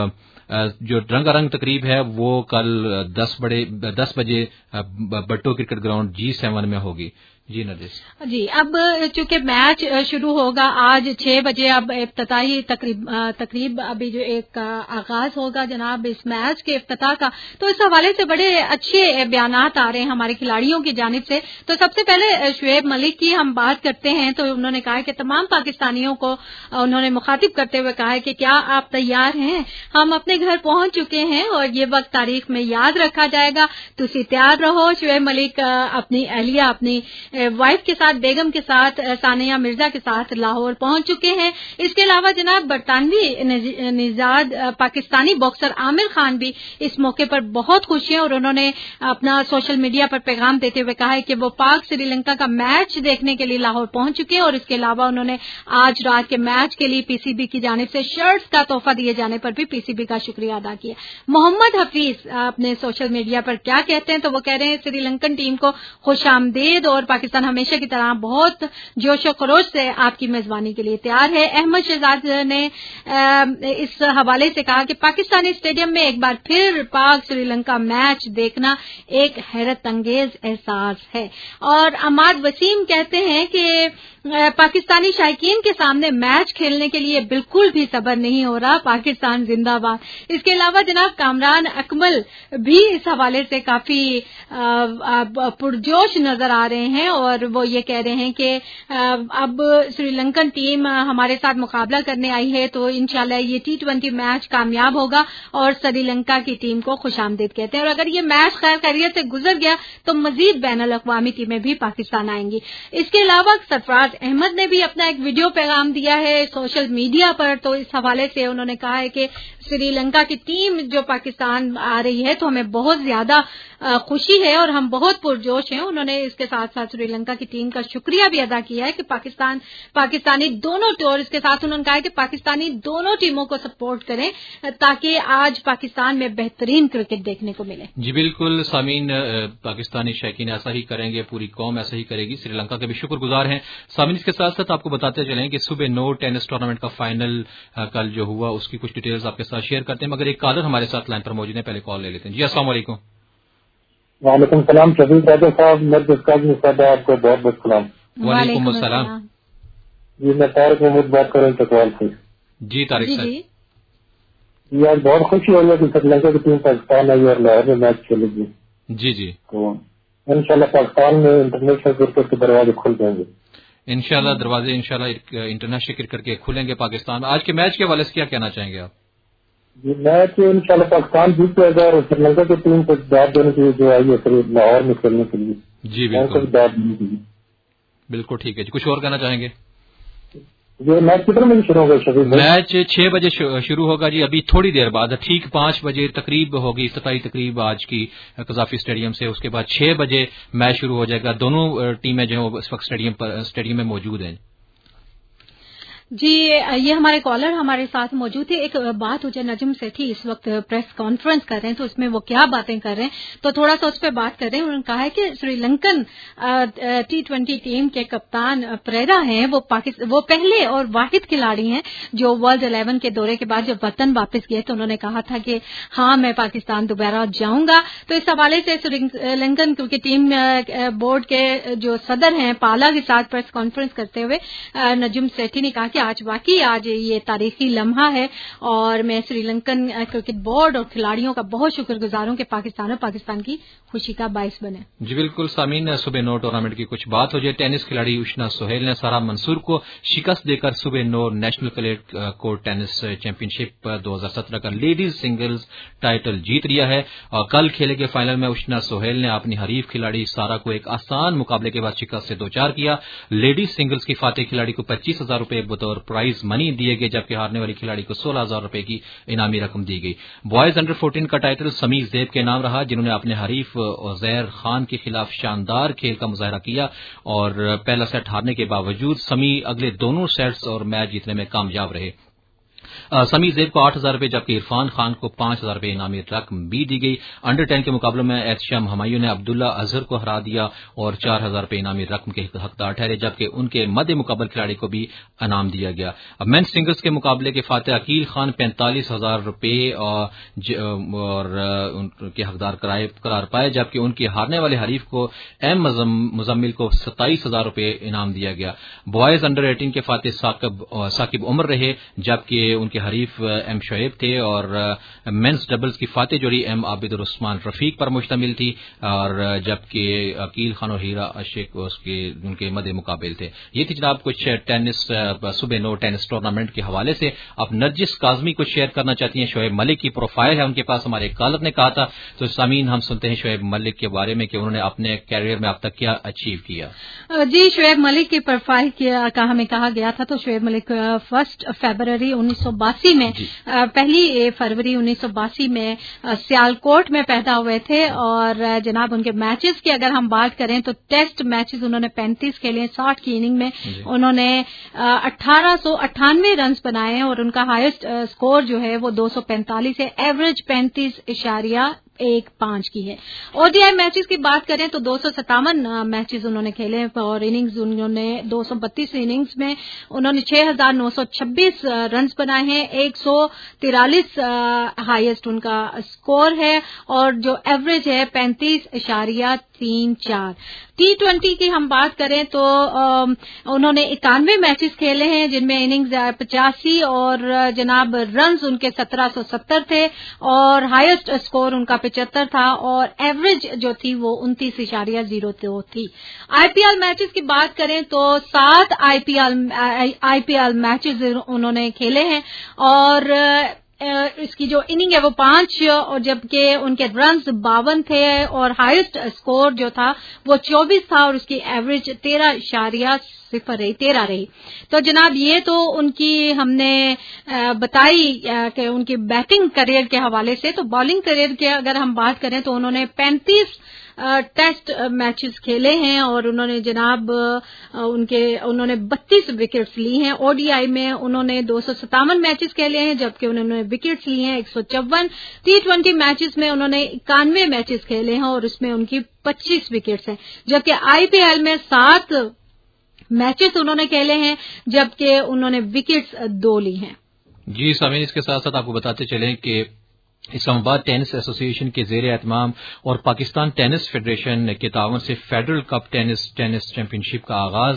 [SPEAKER 1] जो रंगारंग तकरीब है वो कल 10 बजे भट्टो क्रिकेट ग्राउंड G7 में होगी। जी नरेश
[SPEAKER 2] जी, अब चूंकि मैच शुरू होगा आज 6 बजे, अब इफ्तिताही तकरीब अभी जो एक आगाज होगा जनाब इस मैच के इफ्तिताह का, तो इस हवाले से बड़े अच्छे बयानात आ रहे हैं हमारे खिलाड़ियों की जानिब से। तो सबसे पहले शुएब मलिक की हम बात करते हैं, तो उन्होंने कहा कि तमाम पाकिस्तानियों को उन्होंने मुखातिब करते हुए कहा है कि क्या आप तैयार हैं, हम अपने घर पहुंच चुके हैं और ये वक्त तारीख में याद रखा जाएगा, तुसी तैयार रहो। शुएब मलिक अपनी अहलिया, अपनी वाइफ के साथ, बेगम के साथ, सानिया मिर्जा के साथ लाहौर पहुंच चुके हैं। इसके अलावा जनाब बरतानवी निजाद पाकिस्तानी बॉक्सर आमिर खान भी इस मौके पर बहुत खुश हैं और उन्होंने अपना सोशल मीडिया पर पैगाम देते हुए कहा है कि वो पाक श्रीलंका का मैच देखने के लिए लाहौर पहुंच चुके हैं। और इसके अलावा उन्होंने आज रात के मैच के लिए PCB की जानिब से शर्ट्स का तोहफा दिए जाने पर भी PCB का शुक्रिया अदा किया। मोहम्मद हफीज अपने सोशल मीडिया पर क्या कहते हैं, तो वो कह रहे हैं श्रीलंकन टीम को खुश आमदीद और पाकिस्तान پاکستان ہمیشہ کی طرح بہت جوش و خروش سے آپ کی میزبانی کے لیے تیار ہے۔ احمد شہزاد نے اس حوالے سے کہا کہ پاکستانی اسٹیڈیم میں ایک بار پھر پاک سری لنکا میچ دیکھنا ایک حیرت انگیز احساس ہے، اور عماد وسیم کہتے ہیں کہ پاکستانی شائقین کے سامنے میچ کھیلنے کے لیے بالکل بھی صبر نہیں ہو رہا، پاکستان زندہ باد۔ اس کے علاوہ جناب کامران اکمل بھی اس حوالے سے کافی پرجوش نظر آ رہے ہیں، اور وہ یہ کہہ رہے ہیں کہ اب سری لنکن ٹیم ہمارے ساتھ مقابلہ کرنے آئی ہے تو انشاءاللہ یہ T20 میچ کامیاب ہوگا، اور سری لنکا کی ٹیم کو خوش آمدید کہتے ہیں، اور اگر یہ میچ خیر خیریت سے گزر گیا تو مزید بین الاقوامی ٹیمیں بھی پاکستان آئیں گی۔ اس کے علاوہ سرفراز احمد نے بھی اپنا ایک ویڈیو پیغام دیا ہے سوشل میڈیا پر، تو اس حوالے سے انہوں نے کہا ہے کہ سری لنکا کی ٹیم جو پاکستان آ رہی ہے تو ہمیں بہت زیادہ خوشی ہے اور ہم بہت پرجوش ہیں۔ انہوں نے اس کے ساتھ ساتھ سری لنکا کی ٹیم کا شکریہ بھی ادا کیا ہے کہ پاکستانی دونوں ٹور، اس کے ساتھ انہوں نے کہا ہے کہ پاکستانی دونوں ٹیموں کو سپورٹ کریں تاکہ آج پاکستان میں بہترین کرکٹ دیکھنے کو ملے۔
[SPEAKER 1] جی بالکل سامعین، پاکستانی شائقین ایسا ہی کریں گے، پوری قوم ایسا ہی کرے گی، سری لنکا کے بھی شکر گزار ہیں۔ سامعین اس کے ساتھ ساتھ آپ کو بتاتے چلیں کہ صبح 9 ٹینس ٹورنامنٹ کا فائنل کل جو ہوا اس کی کچھ ڈیٹیلز آپ کے ساتھ شیئر کرتے ہیں، مگر ایک کالر ہمارے ساتھ لائن پر موجود ہیں، پہلے کال لے لیتے ہیں۔ جی السلام علیکم۔
[SPEAKER 14] وعلیکم السلام شفیق صاحب، میں آپ کو بہت بہت سلام۔
[SPEAKER 1] وعلیکم السلام
[SPEAKER 14] جی، میں طارق محمود بات کر رہا ہوں چکوال سے۔
[SPEAKER 1] جی طارق صاحب،
[SPEAKER 14] جی آج بہت خوشی ہو رہی ہے کہ سری لنکا کی ٹیم پاکستان آئی اور لاہور میں میچ کھیلے گی۔
[SPEAKER 1] جی جی،
[SPEAKER 14] تو انشاءاللہ پاکستان میں انٹرنیشنل کرکٹ کے دروازے کھل جائیں گے۔
[SPEAKER 1] انشاءاللہ دروازے انشاءاللہ انٹرنیشنل کرکٹ کے کھلیں گے پاکستان۔ آج کے میچ کے حوالے سے کیا کہنا چاہیں گے آپ؟
[SPEAKER 14] جی میچ انشاءاللہ پاکستان جیت جائے گا، اور سری لنکا کی ٹیم کو داد دینے کے لیے جو آئی ہے لاہور میں کھیلنے کے لیے،
[SPEAKER 1] جی بالکل
[SPEAKER 14] داد دینے کے لیے۔
[SPEAKER 1] بالکل ٹھیک ہے جی، کچھ اور کہنا چاہیں گے؟
[SPEAKER 14] یہ میچ کتنے بجے شروع ہوگا شفیق بھائی؟
[SPEAKER 1] میچ 6 بجے شروع ہوگا جی، ابھی تھوڑی دیر بعد ٹھیک 5 بجے تقریب ہوگی، افتتاحی تقریب آج کی قذافی اسٹیڈیم سے، اس کے بعد 6 بجے میچ شروع ہو جائے گا۔ دونوں ٹیمیں جو ہیں اس وقت اسٹیڈیم میں موجود ہیں۔
[SPEAKER 2] جی یہ ہمارے کالر ہمارے ساتھ موجود تھے۔ ایک بات مجھے نجم سے تھی، اس وقت پریس کانفرنس کر رہے ہیں تو اس میں وہ کیا باتیں کر رہے ہیں تو تھوڑا سا اس پہ بات کر رہے ہیں۔ انہوں نے کہا ہے کہ سری لنکن T20 ٹیم کے کپتان پریرا ہیں، وہ پہلے اور واحد کھلاڑی ہیں جو ورلڈ 11 کے دورے کے بعد جب وطن واپس گئے تو انہوں نے کہا تھا کہ ہاں میں پاکستان دوبارہ جاؤں گا۔ تو اس حوالے سے Sri Lankan cricket team board کے جو صدر ہیں پالا کے ساتھ پریس کانفرنس کرتے ہوئے نجم سیٹھی نے کہا کہ آج یہ تاریخی لمحہ ہے، اور میں سری لنکن کرکٹ بورڈ اور کھلاڑیوں کا بہت شکر گزار ہوں کہ پاکستان کی خوشی کا باعث بنے۔
[SPEAKER 1] جی بالکل سامعین، صبح 9 ٹورنامنٹ کی کچھ بات ہو جائے۔ ٹینس کھلاڑی اشنا سہیل نے سارا منصور کو شکست دے کر صبح 9 national clay court tennis championship 2017 کا لیڈیز سنگلز ٹائٹل جیت لیا ہے، اور کل کھیلے گئے فائنل میں اشنا سہیل نے اپنی حریف کھلاڑی سارا کو ایک آسان مقابلے کے بعد شکست سے دوچار کیا۔ لیڈیز سنگلز کی فاتح کھلاڑی کو 25,000 روپے بطور پرائز منی دیے گئے، جبکہ ہارنے والی کھلاڑی کو 16,000 روپے کی انعامی رقم دی گئی۔ بوائز انڈر 14 کا ٹائٹل سمیع زیب کے نام رہا، جنہوں نے اپنے حریف عزیر خان کے خلاف شاندار کھیل کا مظاہرہ کیا، اور پہلا سیٹ ہارنے کے باوجود سمیع اگلے دونوں سیٹس اور میچ جیتنے میں کامیاب رہے۔ سمیع زیب کو 8,000 روپے جبکہ عرفان خان کو 5,000 روپے انعامی رقم بھی دی گئی۔ انڈر 10 کے مقابلے میں احتشام ہمایوں نے عبداللہ اظہر کو ہرا دیا اور 4,000 روپے انعامی رقم کے حقدار ٹھہرے، جبکہ ان کے مد مقابل کھلاڑی کو بھی انعام دیا گیا۔ مین سنگلز کے مقابلے کے فاتح عقیل خان 45,000 روپے اور ان کے حقدار قرار پائے، جبکہ ان کے ہارنے والے حریف کو ایم مزمل کو 27,000 روپے انعام دیا گیا۔ بوائز انڈر 18 کے فاتح ثاقب عمر رہے، جبکہ ان کے حریف ایم شعیب تھے، اور مینس ڈبلز کی فاتح جوڑی ایم عابد الرحمان رفیق پر مشتمل تھی، اور جبکہ عقیل خان اور ہیرا عاشق ان کے مد مقابل تھے۔ یہ تھی جناب کچھ ٹینس صبح 9 ٹینس ٹورنامنٹ کے حوالے سے۔ اب نرجس کاظمی کو شیئر کرنا چاہتی ہیں، شعیب ملک کی پروفائل ہے ان کے پاس، ہمارے کالر نے کہا تھا، تو سامعین ہم سنتے ہیں شعیب ملک کے بارے میں کہ انہوں نے اپنے کیریئر میں اب تک کیا اچیو کیا۔
[SPEAKER 2] جی شعیب ملک کی پروفائل کا ہمیں کہا گیا تھا، تو شعیب ملک 1 فروری 1982 میں 1 فروری 1982 میں سیالکوٹ میں پیدا ہوئے تھے، اور جناب ان کے میچز کی اگر ہم بات کریں تو ٹیسٹ میچز انہوں نے 35 کھیلے، 60 کی اننگ میں انہوں نے 1898 رنز بنائے، اور ان کا ہائیسٹ سکور جو ہے وہ 245 ہے، ایوریج 35.1 201-5 की है। ओडीआई मैचेस की बात करें तो 257 मैचेस उन्होंने खेले और इनिंग्स उन्होंने 232 इनिंग्स में उन्होंने 6,926 रन बनाए हैं। 143 हाईएस्ट उनका स्कोर है और जो एवरेज है 35.34। T20 की हम बात करें तो उन्होंने 91 मैचेस खेले हैं जिनमें इनिंग्स 85 और जनाब रन्स उनके 1770 थे और हाईएस्ट स्कोर उनका 75 था और एवरेज जो थी वो 29.02 थी। आईपीएल मैचेस की बात करें तो 7 आईपीएल मैचेस उन्होंने खेले हैं और इसकी जो इनिंग है वो 5 और जबकि उनके रन्स 52 थे और हाईएस्ट स्कोर जो था वो 24 था और उसकी एवरेज 13.13 रही। तो जनाब ये तो उनकी हमने बताई कि उनकी बैटिंग करियर के हवाले से। तो बॉलिंग करियर की अगर हम बात करें तो उन्होंने 35 टेस्ट मैचेस खेले हैं और उन्होंने जनाब उन्होंने 32 विकेट्स ली हैं। ओडीआई में उन्होंने 257 मैचेस खेले हैं जबकि उन्होंने विकेट्स ली हैं 154। T20 मैचेस में उन्होंने 91 मैचेस खेले हैं और उसमें उनकी 25 विकेट्स हैं जबकि आईपीएल में 7 मैचेस उन्होंने खेले हैं जबकि उन्होंने विकेट्स 2 ली हैं।
[SPEAKER 1] जी सामीन, इसके साथ साथ आपको बताते चलें कि इस्लामाबाद टेनिस एसोसिएशन के ज़ेर एहतमाम और पाकिस्तान टेनिस फेडरेशन के तावन से फेडरल कप टेनिस चैंपियनशिप का आगाज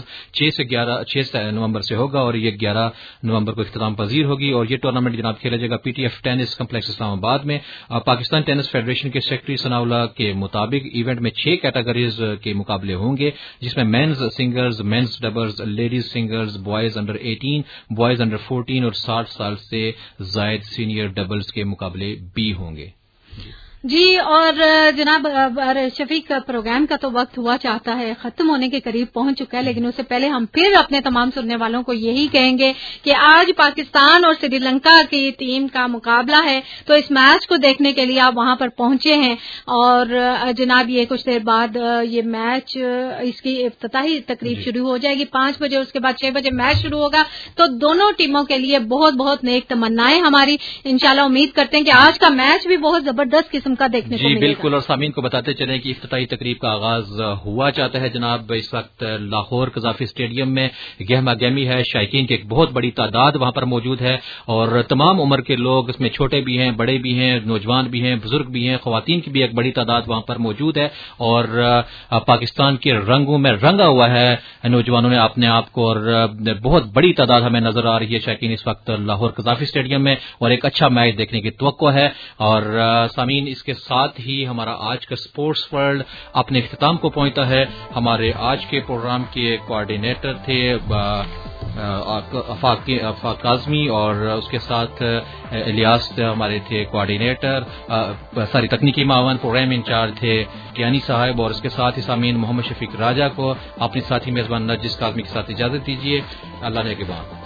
[SPEAKER 1] 6 नवंबर से होगा और ये 11 नवंबर को इख्तिताम पजीर होगी और ये टूर्नामेंट जनाब खेला जाएगा पीटीएफ टेनिस कम्प्लेक्स इस्लामाबाद में। पाकिस्तान टेनिस फेडरेशन के सेक्रेटरी सनाउल्लाह के मुताबिक इवेंट में 6 कैटेगरीज के मुकाबले होंगे जिसमें men's singles, men's doubles, ladies singles, boys under 18, boys under 14 और 60 साल से जायद सीनियर डबल्स के मुकाबले भी होंगे।
[SPEAKER 2] जी और जनाब शफीक, प्रोग्राम का तो वक्त हुआ चाहता है खत्म होने के करीब पहुंच चुका है, लेकिन उससे पहले हम फिर अपने तमाम सुनने वालों को यही कहेंगे कि आज पाकिस्तान और श्रीलंका की टीम का मुकाबला है तो इस मैच को देखने के लिए आप वहां पर पहुंचे हैं और जनाब ये कुछ देर बाद ये मैच इसकी इफ्तिताही तकरीब शुरू हो जाएगी 5 बजे, उसके बाद 6 बजे मैच शुरू होगा। तो दोनों टीमों के लिए बहुत बहुत नेक तमन्नाएं हमारी। इंशाल्लाह उम्मीद करते हैं कि आज का मैच भी बहुत जबरदस्त किस्म का देखने को मिलेगा।
[SPEAKER 1] बिल्कुल, और सामीन को बताते चलें कि इफ्तिताही तकरीब का आगाज हुआ चाहता है जनाब इस वक्त लाहौर कजाफी स्टेडियम में गहमा गहमी है। शायकीन की एक बहुत बड़ी तादाद वहां पर मौजूद है और तमाम उम्र के लोग, इसमें छोटे भी हैं, बड़े भी हैं, नौजवान भी हैं, बुजुर्ग भी हैं, खवातीन की भी एक बड़ी तादाद वहां पर मौजूद है और पाकिस्तान के रंगों में रंगा हुआ है नौजवानों ने अपने आप को और बहुत बड़ी तादाद हमें नजर आ रही है शायकीन इस वक्त लाहौर कजाफी स्टेडियम में और एक अच्छा मैच देखने की तवक्को है। और सामीन, इसके साथ ही हमारा आज का स्पोर्ट्स वर्ल्ड अपने इख्तिताम को पहुंचता है। हमारे आज के प्रोग्राम के कोऑर्डिनेटर थे आफाक आजमी और उसके साथ इलियास हमारे थे कोऑर्डिनेटर, सारी तकनीकी मावन, प्रोग्राम इंचार्ज थे ज्ञानी साहब और इसके साथ ही सामीन मोहम्मद शफीक राजा को अपने साथी मेजबान नर्जिस काज़मी के साथ इजाजत दीजिए। अल्लाह ने के बाद।